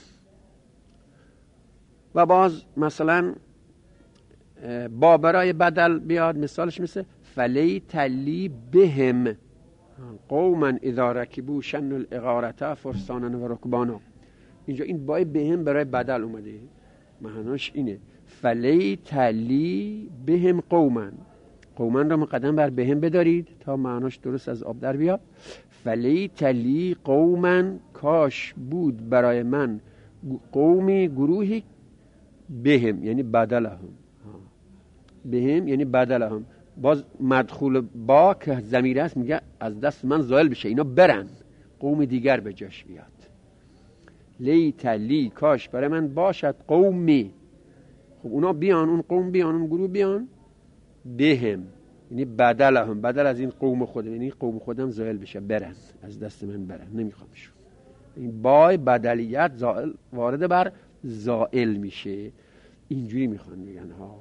و باز مثلا با برای بدل بیاد، مثالش مثل فلیت لی بهم قوما اذا رکبوا شن الاغارته فرسانا و رکبانا. اینجا این بای بهم برای بدل اومده، معناش اینه فلیت لی بهم قوما، قوما را مقدم بر بهم بدارید تا معناش درست از آب در بیاد. فلیت لی قوما، کاش بود برای من قومی، گروهی، بهم یعنی بدلهم، بهم یعنی بدلهم. باز مدخول با که ضمیر است میگه از دست من زائل بشه، اینا برن، قوم دیگر به جاش بیاد. لیت لی، کاش برای من باشد قومی، خب اونا بیان، اون قوم بیان، اون گروه بیان، بهم یعنی بدلهم، بدل از این قوم خودم، یعنی قوم خودم زائل بشه، برن، از دست من برن، نمیخوامشون. این بای بدلیت زائل وارد بر زائل میشه، اینجوری میخوان میگن ها.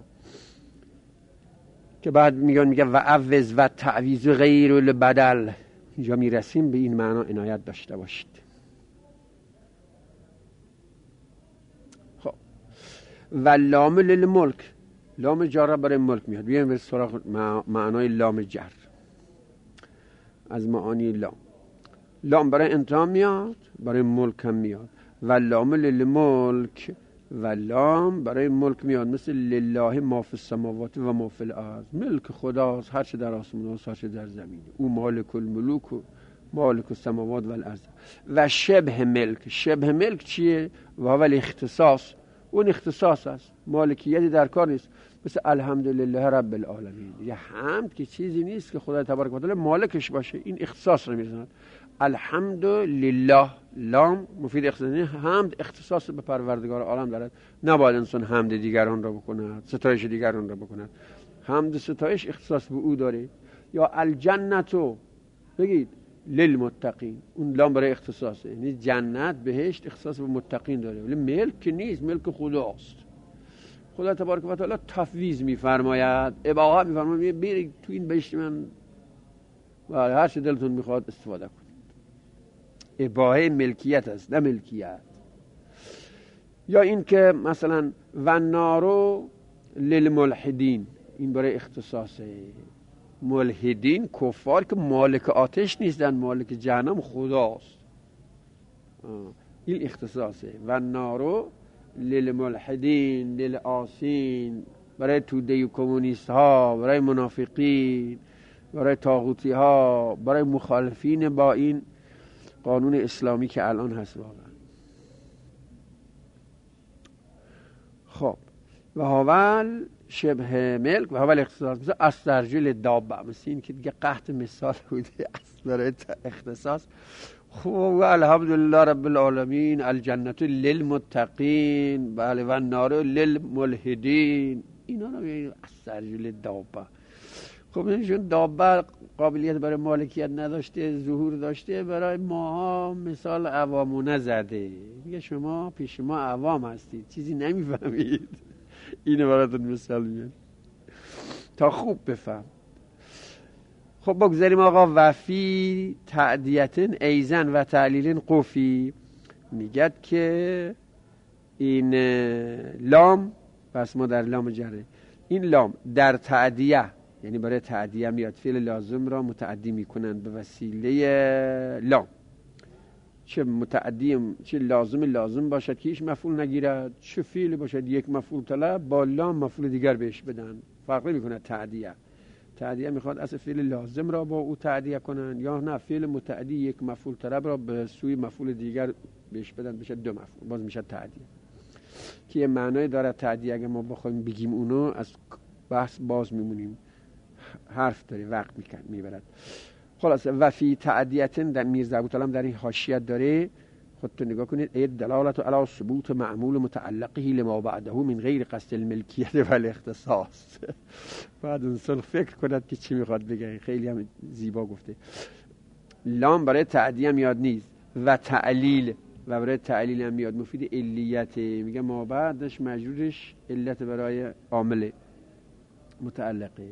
که بعد میگن میگه و عوض و تعویض غیر البدل. اینجا میرسیم به این معنا، عنایت داشته باشید. خب و لام للملک، لام جر برای ملک میاد. بیایم به سراغ معنای لام جر. از معانی لام، لام برای انتها میاد، برای ملک هم میاد. و لام للملک، و لام برای ملک میاد، مثل لله ما فی السماوات و ما فی الارض. ملک خداست، هر چه در آسمان هست، هر چه در زمین. او مالک الملوک و مالک السماوات و الارض. و شبه ملک، شبه ملک چیه؟ و اول اختصاص، اون اختصاص است، مالکیتی در کار نیست. مثل الحمدلله رب العالمین، یه حمد که چیزی نیست که خدا تبارک و تعالی مالکش باشه، این اختصاص رو میزند. الحمدلله، لام مفید اختصاص، حمد اختصاص به پروردگار عالم دارد، نباید انسان حمد دیگران را بکند، ستایش دیگران را بکند. حمد ستایش اختصاص به او داره. یا الجنتو بگید للمتقین، اون لام برای اختصاصه، یعنی جنت، بهشت اختصاص به متقین داره، ولی ملک نیست، ملک خداست. خدا تبارک و تعالی تفویض میفرماید، اباحه میفرماید، برید تو این بهشت من و هر چه دلتون میخواد استفاده کنید. اباحه ملکیت است، نه ملکیت. یا این که مثلا و نارو للملحدین، این برای اختصاصه. ملحدین کفار که مالک آتش نیستن، مالک جهنم خداست، این اختصاصه. و نارو للملحدین للعاصین، برای توده کمونیست ها، برای منافقین، برای طاغوتی ها، برای مخالفین با این قانون اسلامی که الان هست واقعا. خب و هاول شبه ملک و هاول اختصاص، مثل استرجل دابه، مثل این که دیگه قحط مثال بوده است برای اختصاص. خب الحمدلله رب العالمین، الجنت للمتقین، بله، و النار للملحدین، اینا رو استرجل دابه. خب اینشون دابه قابلیت برای مالکیت نداشته، ظهور داشته، برای ماها مثال عوامونه زده. میگه شما پیش ما عوام هستید، چیزی نمیفهمید. اینو براتون مثال میگم تا خوب بفهم. خب بگذاریم آقا. وفی تعدیتن ایزن و تعلیلن قفی، میگد که این لام، پس ما در لام جره، این لام در تعدیه یعنی برای تعدیه میاد، فعل لازم را متعدی میکنن به وسیله لام. چه متعدی چه لازم لازم باشد که هیچ مفعول نگیرد، چه فعل باشد یک مفعول طلب با لام مفعول دیگر بهش بدن، فرق نمیکنه. تعدیه تعدیه میخواد اصل فعل لازم را با او تعدیه کنن، یا نه فعل متعدی یک مفعول طلب را به سوی مفعول دیگر بهش بدن بشه دو مفعول، باز میشه تعدیه. که یه معنای داره تعدیه، اگه ما بخوایم بگیم اونو از بحث باز میمونیم، حرف داره وقت میبرد. خلاصه وفی تعدیتن در میرزا ابوالطالب در این حاشیت داره، خودتون نگاه کنید. اید دلالت علی ثبوت معمول متعلقه لما بعده من غیر قصد الملکیت و الاختصاص. بعد انسان فکر کند که چی میخواد بگه. خیلی هم زیبا گفته. لام برای تعدیه میاد نیست و تعلیل، و برای تعلیل هم میاد مفید علیت، میگه ما بعدش مجرورش علت برای عامل متعلقه.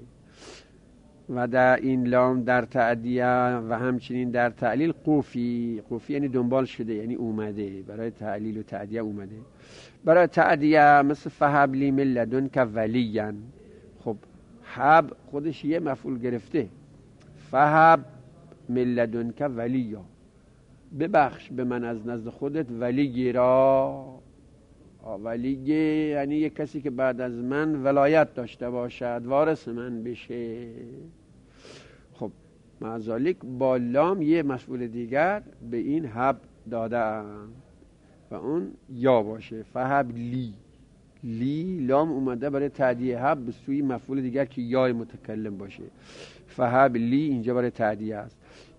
و در این لام در تعدیه و همچنین در تعلیل قوفی، قوفی یعنی دنبال شده، یعنی اومده، برای تعلیل و تعدیه اومده. برای تعدیه مثل فهب لی من لدنک ولیا، خب حب خودش یه مفعول گرفته، فهب من لدنک ولیا، ببخش به من از نزد خودت ولی را. ولی یعنی یک کسی که بعد از من ولایت داشته باشد، وارث من بشه. خب معذالک با لام یه مفعول دیگر به این حب داده و اون یا باشه. فهب لی، لی لام اومده برای تعدیه حب به سوی مفعول دیگر که یای متکلم باشه. فهب لی اینجا برای تعدیه است.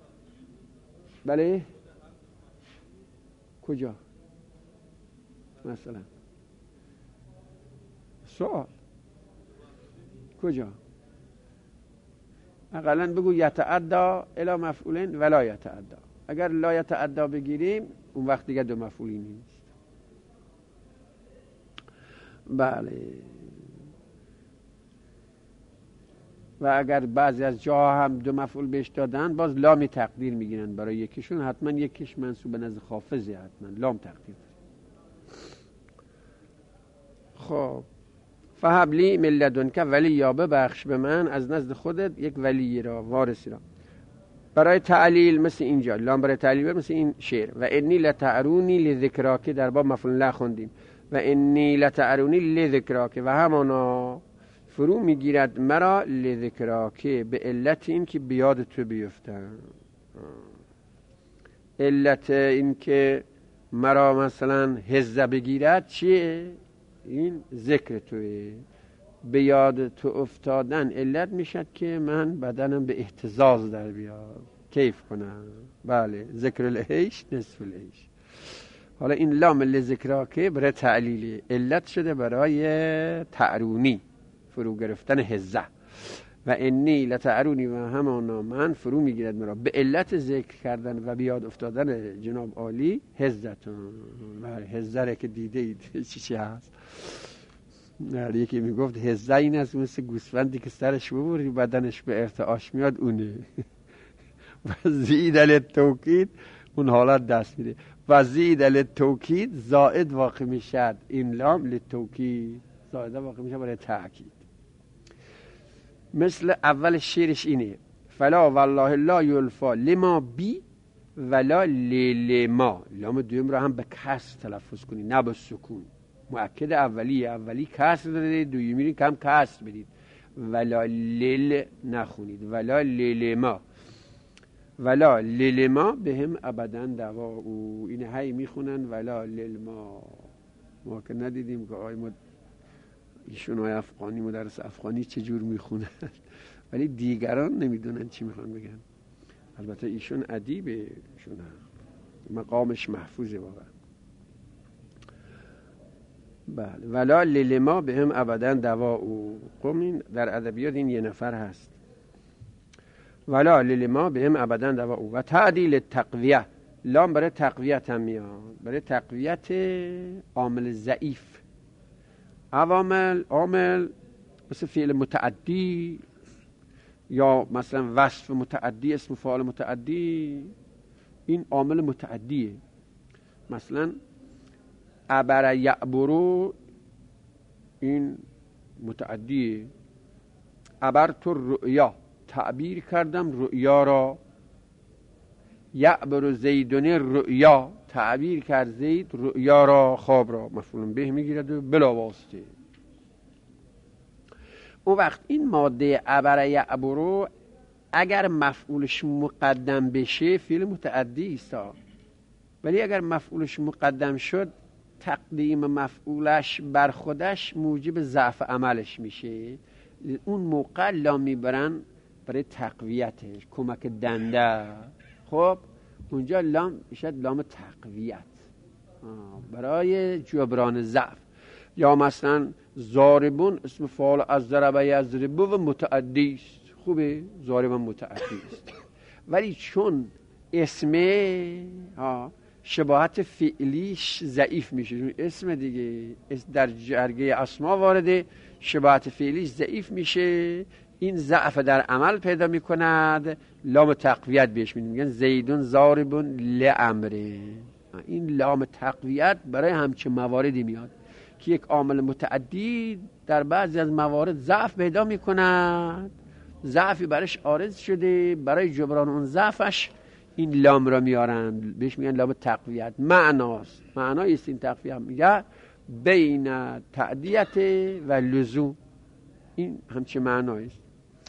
بله کجا مثلا سوال کجا؟ اقلا بگو یتعدا الی مفعولین ولا یتعدا. اگر لا یتعدا بگیریم اون وقت دیگه دو مفعولی نیست. بله. و اگر بعضی از جاها هم دو مفعول بهش دادن، باز لام تقدیر میگیرن برای یکیشون، حتما یکیش منصوب به نزد خافضه، حتما لام تقدیر. خب فهب لی من لدنک ولی، یا ببخش به من از نزد خودت یک ولی را، وارثی را. برای تعلیل مثل اینجا لام برای تعلیل مثل این شعر. و انی لتعرونی لذکراک، در باب مفعول لا خوندیم. و انی لتعرونی لذکراک، و همانا فرو میگیرد مرا لذکراک، به علت این که بیاد تو بیفتن. علت این که مرا مثلا هزه بگیرد چیه؟ این ذکر توی به یاد تو افتادن علت میشد که من بدنم به اهتزاز در بیاد، کیف کنم. بله ذکر العیش نصف العیش. حالا این لام لذکراکه برای تعلیلی، علت شده برای تعرونی، فرو گرفتن هزه. و انی لتعرونی، و همانا من فرو میگیرد مرا به علت ذکر کردن و بیاد افتادن جناب عالی هزتون. بله هزه که دیده اید چی چی هست. یکی میگفت هزه این است مثل گوسفندی که سرش ببری بدنش به ارتعاش میاد، اونه. و زید للتوکید اون حالت دست میده. و زید للتوکید زائد واقع میشد، این لام للتوکید زائد واقع میشه برای تأکید. مثل اول شعرش اینه، فلا والله لا یلفا لما بی ولا لما. لام دوم رو هم به کسر تلفظ کنید نه به سکون. مؤکد اولی اولی کسر داده، دومی رو کم کسر بدید. ولا لل نخونید، ولا للما، ولا للما بهم ابدا دوا. او این هی میخونن ولا للما. ما که ندیدیم که آی ما ایشون های افغانی مدرس افغانی چجور میخونن، ولی دیگران نمیدونن چی میخوان بگن. البته ایشون ادیبه، ایشون مقامش محفوظه واقعا. بله ولا للما بهم ابدا دوا. او قوم در ادبیات این یه نفر هست. ولا للما بهم ابدا دوا او و تعدیل تقویه، لام برای تقویت هم میاد، برای تقویت عامل ضعیف. عوامل عامل مثل فعل متعدی یا مثلا وصف متعدی، اسم فاعل متعدی، این عامل متعدیه. مثلا عبر یعبرو این متعدیه. عبرت الرؤیا، تعبیر کردم رؤیا را. یعبر زیدون الرؤیا، تعبیر کرد زید رؤیا را، خواب را، مفعول به میگیرد و بلا واسطه. اون وقت این ماده عبر یعبرو اگر مفعولش مقدم بشه فعل متعدی است، ولی اگر مفعولش مقدم شد تقدیم مفعولش بر خودش موجب ضعف عملش میشه. اون موقع لام میبرن برای تقویتش، کمک دنده. خب اونجا لام میشه لام تقویت برای جبران ضعف. یا مثلا ضاربون اسم فاعل از ضرب یضرب و متعدی است، خوبه، ضاربون متعدی است. ولی چون اسمه ها شباهت فعلیش ضعیف میشه، اسم دیگه در جرگه اسما وارده، شباهت فعلیش ضعیف میشه، این ضعف در عمل پیدا میکند، لام تقویت بهش میدن، میگن زیدون ضاربون لامره. این لام تقویت برای همچه مواردی میاد که یک عامل متعدی در بعضی از موارد ضعف پیدا میکند، ضعفی برش عارض شده، برای جبران اون ضعفش این لام را میارن، بهش میگن لام تقویت. معناست، معنای است این تقویت، میگه بین تعدیت و لزوم، این همچه معنایی است.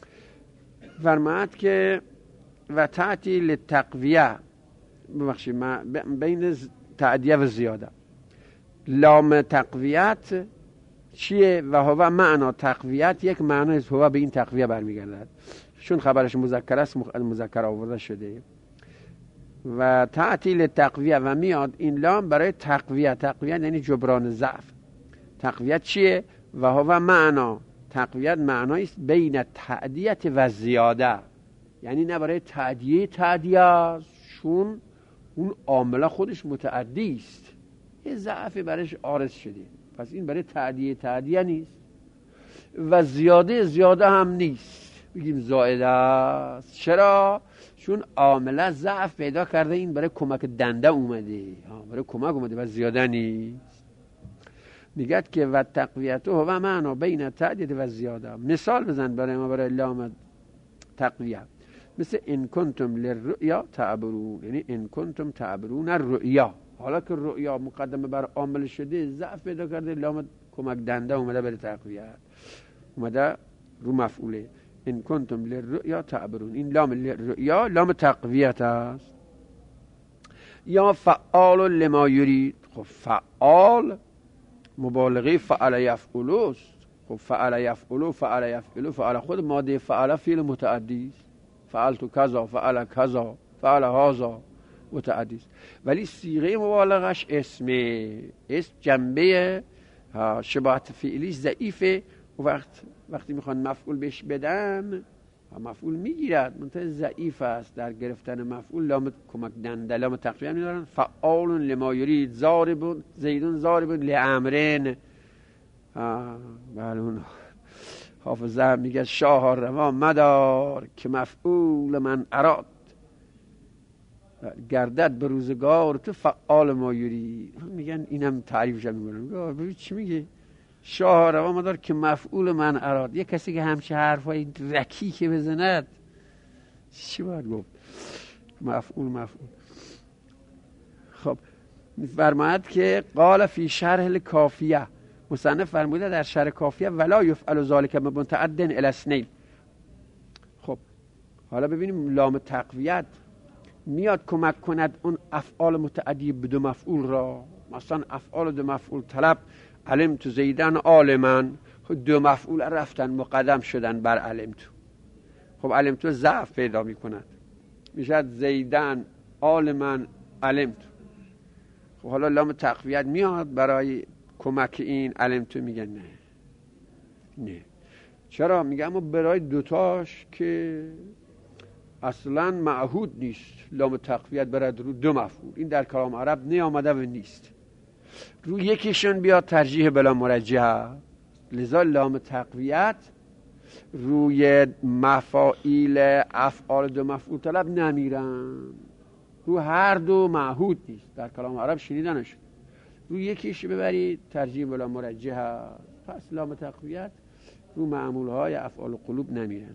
فرماید که و تعدیل تقویه، ببخشید بین تعدیه و زیاده. لام تقویت چیه؟ و هو معنا تقویت، یک معنی است، هو به این تقویه برمیگردد، چون خبرش مذکر است مذکر آورده شده. و تعدیل تقویه و میاد این لام برای تقویه. تقویه یعنی جبران ضعف. تقویت چیه؟ و هو معنا تقویت معنایی است بین تعدیت و زیاده، یعنی نه برای تعدیه تعدیه، چون اون عامله خودش متعدی است، یه ضعفی برش عارض شده، پس این برای تعدیه تعدیه نیست. و زیاده زیاده هم نیست، بگیم زائده است. چرا؟ چون عامله ضعف پیدا کرده، این برای کمک دنده اومده، برای کمک اومده و زیاده نیست. میگه که و تقویته و معنا بین تعدیه و زیاده. مثال بزن برای ما برای لام تقویه، مثل ان کنتم للرؤیا تعبرون، یعنی ان کنتم تعبرون الرؤیا. حالا که رؤیا مقدمه بر عامل شده، ضعف پیدا کرده، لام کمک دنده اومده برای تقویت، اومده رو مفعوله. ان کنتم للرؤیا تعبرون، این لام للرؤیا لام تقویت است. یا فعال لما یرید، خب فعال مبالغه فعل یفعل است. خب فعل یفعل، فعل یفعل، فعل خود ماده فعل فعل متعدی است، فعلت کذا، فعل کذا، فعل هذا متعدی است. ولی صیغه مبالغش اسم، اسم جنبه شباهت فعلیش ضعیفه، و وقت وقتی میخوان مفعول بهش بدن مفعول میگیرد، منتها ضعیف است در گرفتن مفعول. لام کمک دنده لام تقویه میدارن. فعال لما یرید، ضارب زیدون ضارب لامرن. بله اون حافظه میگه شاه روا مدار که مفعول من اراد گردد به روزگار تو فعال ما یرید. میگن اینم تعریفش میکنن، ببین چی میگه، شاه روا مدار که مفعول من اراد. یه کسی که همچه حرفای رکی که بزند چی باید گفت؟ مفعول مفعول. خب فرماید که قال فی شرح الکافیه، مصنف فرموده در شرح کافیه ولا یفعل ذلک بمتعد الی اثنین. خب حالا ببینیم لام تقویت میاد کمک کند اون افعال متعدی به دو مفعول را. مثلا افعال دو مفعول طلب، علمت زیدن عالمن، دو مفعول رفتن مقدم شدن بر علمت. خب علمت ضعف پیدا میکند، میشد زیدن عالمن علمت. خب حالا لام تقویت میاد برای کمک این علمت، میگن نه نه. چرا؟ میگه اما برای دوتاش که اصلا معهود نیست لام تقویت برد رو دو مفعول. این در کلام عرب نیامده و نیست. رو یکیشون بیاد ترجیح بلا مرجحه، لذا لام تقویت روی مفاعیل افعال دو مفعول طلب نمیرن، رو هر دو معهود نیست، در کلام عرب شنیدنش. رو یکیش ببرید ترجیح بلا مرجحه، پس لام تقویت رو معمولهای افعال قلوب نمیرن.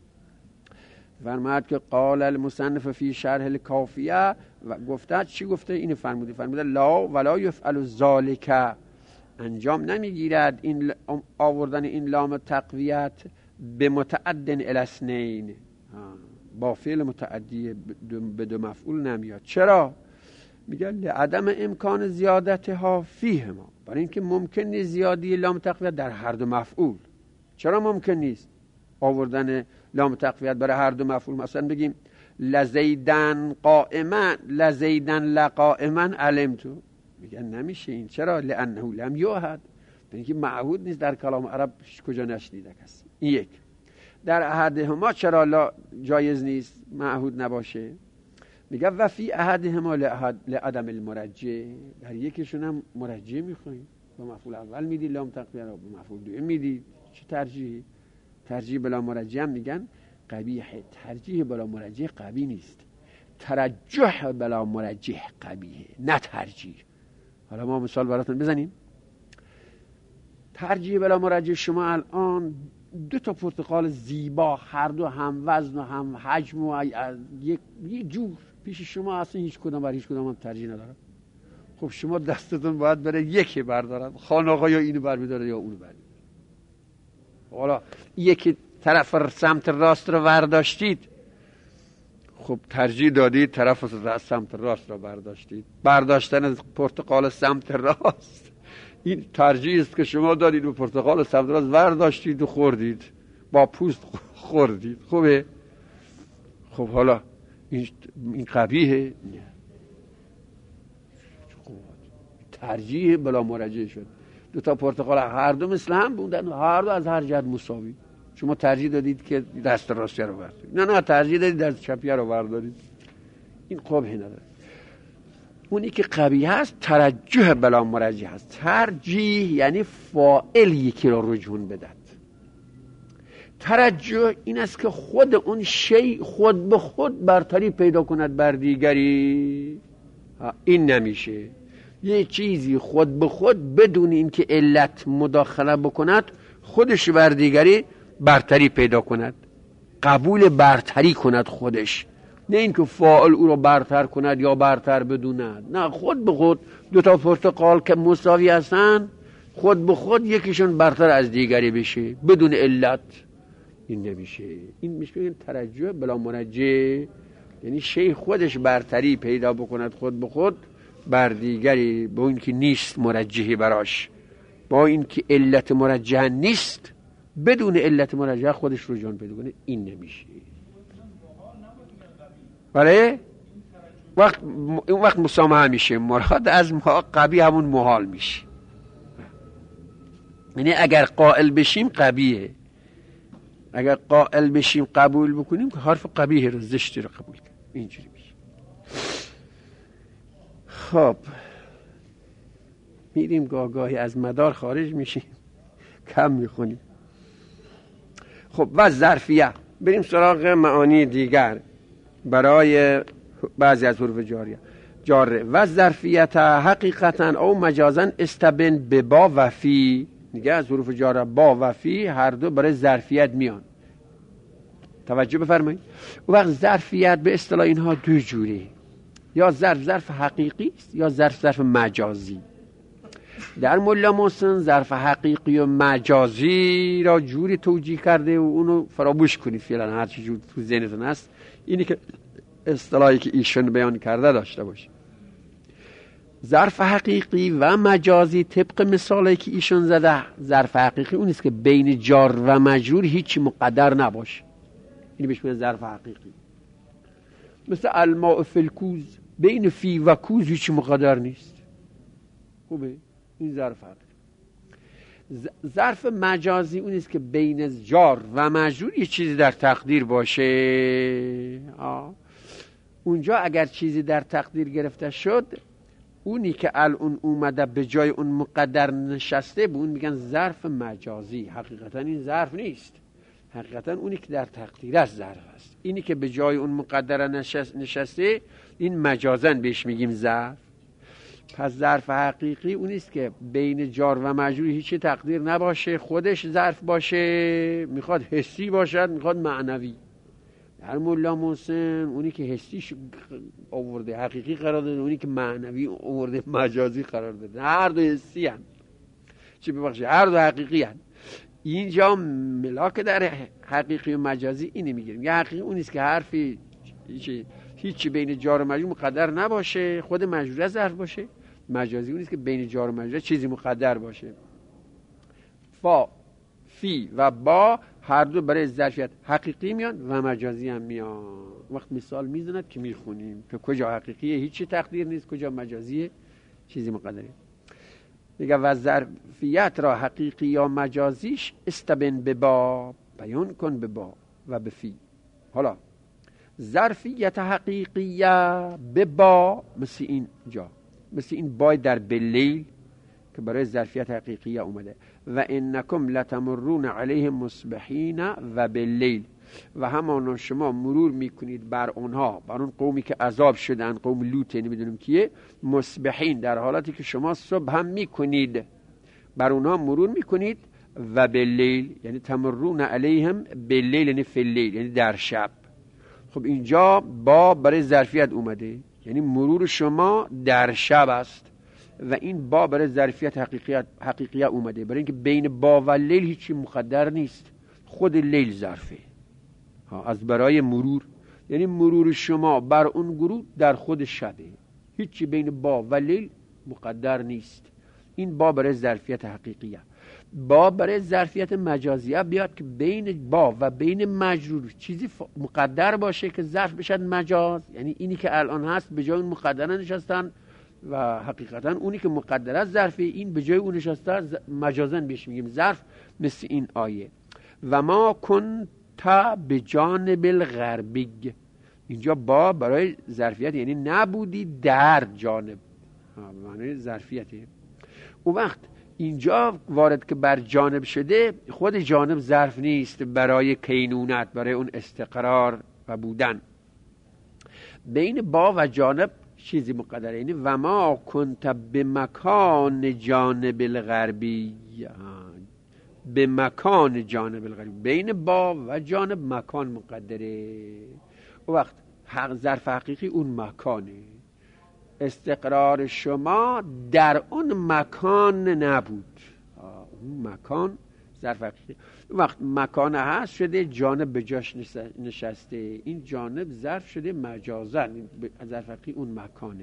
فرمود که قال المصنف فی شرح الکافیه، و گفته چی گفته؟ اینو فرموده فرموده لا ولا یفعل ذالک، انجام نمیگیرد این آوردن این لام تقویت به متعد الی اثنین، با فعل متعدی به دو مفعول نمیاد. چرا؟ میگه لعدم امکان زیادتها فیهما، برای اینکه ممکن نیست زیادی لام تقویت در هر دو مفعول. چرا ممکن نیست آوردن لام تقویت برای هر دو مفعول؟ مثلا بگیم لزیدن قائما، لزیدن لقائما علمتو، میگن نمیشه این. چرا؟ لانه لم یعهد، اینکه معهود نیست، در کلام عرب کجا نشنیده کسی. این یک. در احدهما چرا لا جایز نیست معهود نباشه؟ میگه و فی احدهما لعدم المرجع، در یکیشون هم مرجع میخوایم، با مفعول اول میدی لام تقویت رو، با مفعول دوم میدی. چه ترجیحی؟ ترجیح بلا مرجع هم میگن قبیحه. ترجیح بلا مرجع قبیح نیست، ترجح بلا مرجع قبیحه، نه ترجیح. حالا ما مثال براتون بزنیم. ترجیح بلا مرجع، شما الان دو تا پرتقال زیبا، هر دو هم وزن و هم حجم و یک یک جور پیش شما، اصلا هیچ کدام بر هیچ کدام هم ترجیح نداره. خب شما دستتون باید بره یکی بردارد، خان آقا یا اینو برمیداره یا اونو برمیداره. حالا یکی طرف سمت راست رو برداشتید، خب ترجیح دادید طرف سمت راست رو برداشتید. برداشتن پرتقال سمت راست این ترجیح است که شما دادید و پرتقال سمت راست برداشتید و خوردید، با پوست خوردید. خوبه؟ خب حالا این این قبیحه؟ نه، ترجیح بلا مرجع شد. دو تا پرتقال هر دو مثل هم بودن، هر دو از هر جهت مساوی. شما ترجیح دادید که دست راستی رو بردارید، نه نه ترجیح دادید دست چپی رو بردارید. این قبیح نداره. اونی که قبیح هست ترجح بلا مرجع هست. ترجیح یعنی فاعل یکی رو رجحون بدد. ترجح این است که خود اون شی خود به خود برتری پیدا کند بر دیگری. این نمیشه. یه چیزی خود به خود بدون اینکه علت مداخله بکند خودش بر دیگری برتری پیدا کند، قبول برتری کند خودش، نه اینکه فاعل او رو برتر کند یا برتر بدوند. نه، خود به خود دو تا پرتقال که مساوی هستن خود به خود یکیشون برتر از دیگری بشه بدون علت. این نمیشه. این میشه ترجح بلا مرجع، یعنی شی خودش برتری پیدا بکند خود به خود بر دیگری، با اینکه نیست مرجحی براش، با اینکه علت مرجح نیست، بدون علت مرجح خودش رو جان پیدا کنه. این نمیشه. بله وقت اون وقت مسامحه میشه. مراد از ما قبیح همون محال میشه. یعنی اگر قائل بشیم قبیحه، اگر قائل بشیم قبول بکنیم که حرف قبیح رو زشتی رو قبول کنیم. اینجوری میشه. خب میریم گاه گاهی از مدار خارج میشیم، کم میخونیم. خب و ظرفیه، بریم سراغ معانی دیگر برای بعضی از حروف جاریه. جاره و ظرفیت حقیقتا او مجازا استبن به با و فی. میگه از حروف جاره با و فی هر دو برای ظرفیت میان. توجه بفرمایید. و وقت ظرفیت به اصطلاح اینها دو جوری، یا ظرف ظرف حقیقی است یا ظرف ظرف مجازی. در ملا محسن ظرف حقیقی و مجازی را جوری توجیه کرده و اونو فراموش کنید فعلا، هر چی جور تو ذهنتون هست اینی که اصطلاحی که ایشون بیان کرده داشته باشید. ظرف حقیقی و مجازی طبق مثالی که ایشون زده، ظرف حقیقی اون است که بین جار و مجرور هیچی مقدر نباشه، این بهش میگن ظرف حقیقی. مثل الماء فی الکوز، بین فی و کوز هیچی مقدر نیست. خوبه؟ این ظرف حقیقی. ظرف مجازی اون است که بین جار و مجرور یه چیزی در تقدیر باشه. آه. اونجا اگر چیزی در تقدیر گرفته شد، اونی که الان اومده به جای اون مقدر نشسته، به اون میگن ظرف مجازی. حقیقتا این ظرف نیست، حقیقتا اونی که در تقدیر است ظرف است. اینی که به جای اون مقدر نشسته، این مجازن بهش میگیم ظرف. پس ظرف حقیقی اون است که بین جار و مجرور هیچی تقدیر نباشه، خودش ظرف باشه، میخواد حسی باشد میخواد معنوی. در مولا محسن اونی که حسیش آورده حقیقی قرار داده، اونی که معنوی آورده مجازی قرار داده. هر دو حسی هن، چی ببخشید هر دو حقیقی هن. اینجا ملاک در حقیقی و مجازی اینی میگیریم. یه حقیقی اون است که حرفی هیچی, هیچی بین جار و مجرور مقدر نباشه، خود مجرور ظرف باشه. مجازی اون است که بین جار و مجرور چیزی مقدر باشه. فا، فی و با هر دو برای ظرفیت حقیقی میان و مجازی هم میان. وقت مثال میزند که میخونیم که کجا حقیقیه هیچی تقدیر نیست، کجا مجازیه چیزی مقدره. میگه و ظرفیت را حقیقی یا مجازیش استبن به با، بیان کن به با و به فی. حالا ظرفیت حقیقیه به با مثل این جا، مثل این بای در بلیل که برای ظرفیت حقیقیه اومده. و انکم لتمرون علیهم مصبحین و باللیل، و همانا شما مرور میکنید بر اونها، بر اون قومی که عذاب شدن، قوم لوط نمیدونم کیه، مصبحین در حالتی که شما صبح هم میکنید بر اونها مرور میکنید، و باللیل یعنی تمرون علیهم باللیل یعنی فی اللیل یعنی در شب. خب اینجا با برای ظرفیت اومده، یعنی مرور شما در شب است، و این با برای ظرفیت حقیقیت حقیقیه اومده، برای اینکه بین با و لیل هیچی مقدر نیست، خود لیل ظرفه ها از برای مرور، یعنی مرور شما بر اون گروه در خود شبه، هیچی بین با و لیل مقدر نیست. این با برای ظرفیت حقیقیه. با برای ظرفیت مجازیه بیاد که بین با و بین مجرور چیزی مقدر باشه که ظرف بشد مجاز، یعنی اینی که الان هست به جای اون مقدر نشستن، و حقیقتا اونی که مقدر است ظرفه، این به جای اون نشسته مجازن بهش میگیم ظرف. مثل این آیه و ما کنت بجانب الغربی، اینجا با برای ظرفیت یعنی نبودی در جانب، معنی ظرفیته. اون وقت اینجا وارد که بر جانب شده، خود جانب ظرف نیست برای کینونت، برای اون استقرار و بودن. بین با و جانب چیزی مقدره، یعنی و ما کنت به مکان جانب الغربی، به مکان جانب الغربی، بین با و جانب مکان مقدره. و وقت حق ظرف حقیقی اون مکانه، استقرار شما در اون مکان نبود، اون مکان ظرف حقیقی. وقت مکان هست شده جانب به جاش نشسته، این جانب ظرف شده مجازن، ظرف حقیقی اون مکانه.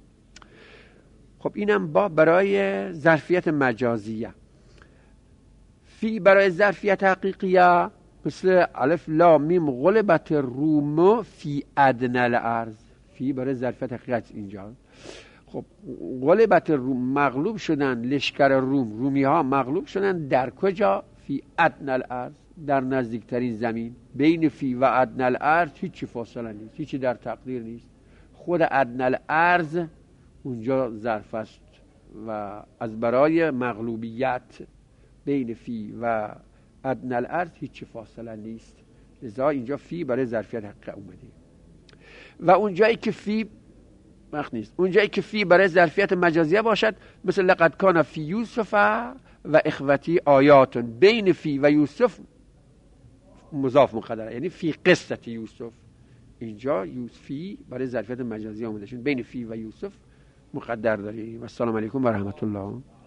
خب اینم با برای ظرفیت مجازیه. فی برای ظرفیت حقیقیه مثل الف لام میم غلبت الروم فی ادنی الارض. فی برای ظرفیت حقیقت اینجا. خب غلبت الروم مغلوب شدن، لشکر روم، رومی ها مغلوب شدن در کجا؟ فی ادنی الارض، در نزدیکترین زمین. بین فی و ادنی الارض هیچی فاصله نیست، هیچی در تقدیر نیست، خود ادنی الارض اونجا ظرف است و از برای مغلوبیت بین فی و ادنی الارض هیچی فاصله نیست، لذا اینجا فی برای ظرفیت حقیقی اومده. و اونجایی که فی وقت نیست، اونجایی که فی برای ظرفیت مجازیه باشد، مثل لقد کان فی یوسف و اخوتی آیاتون، بین فی و یوسف مضاف مقدره، یعنی فی قصه یوسف. اینجا یوسفی برای ظرفیت مجازیه اومده، بین فی و یوسف مقدر داریم. السلام علیکم و رحمت الله.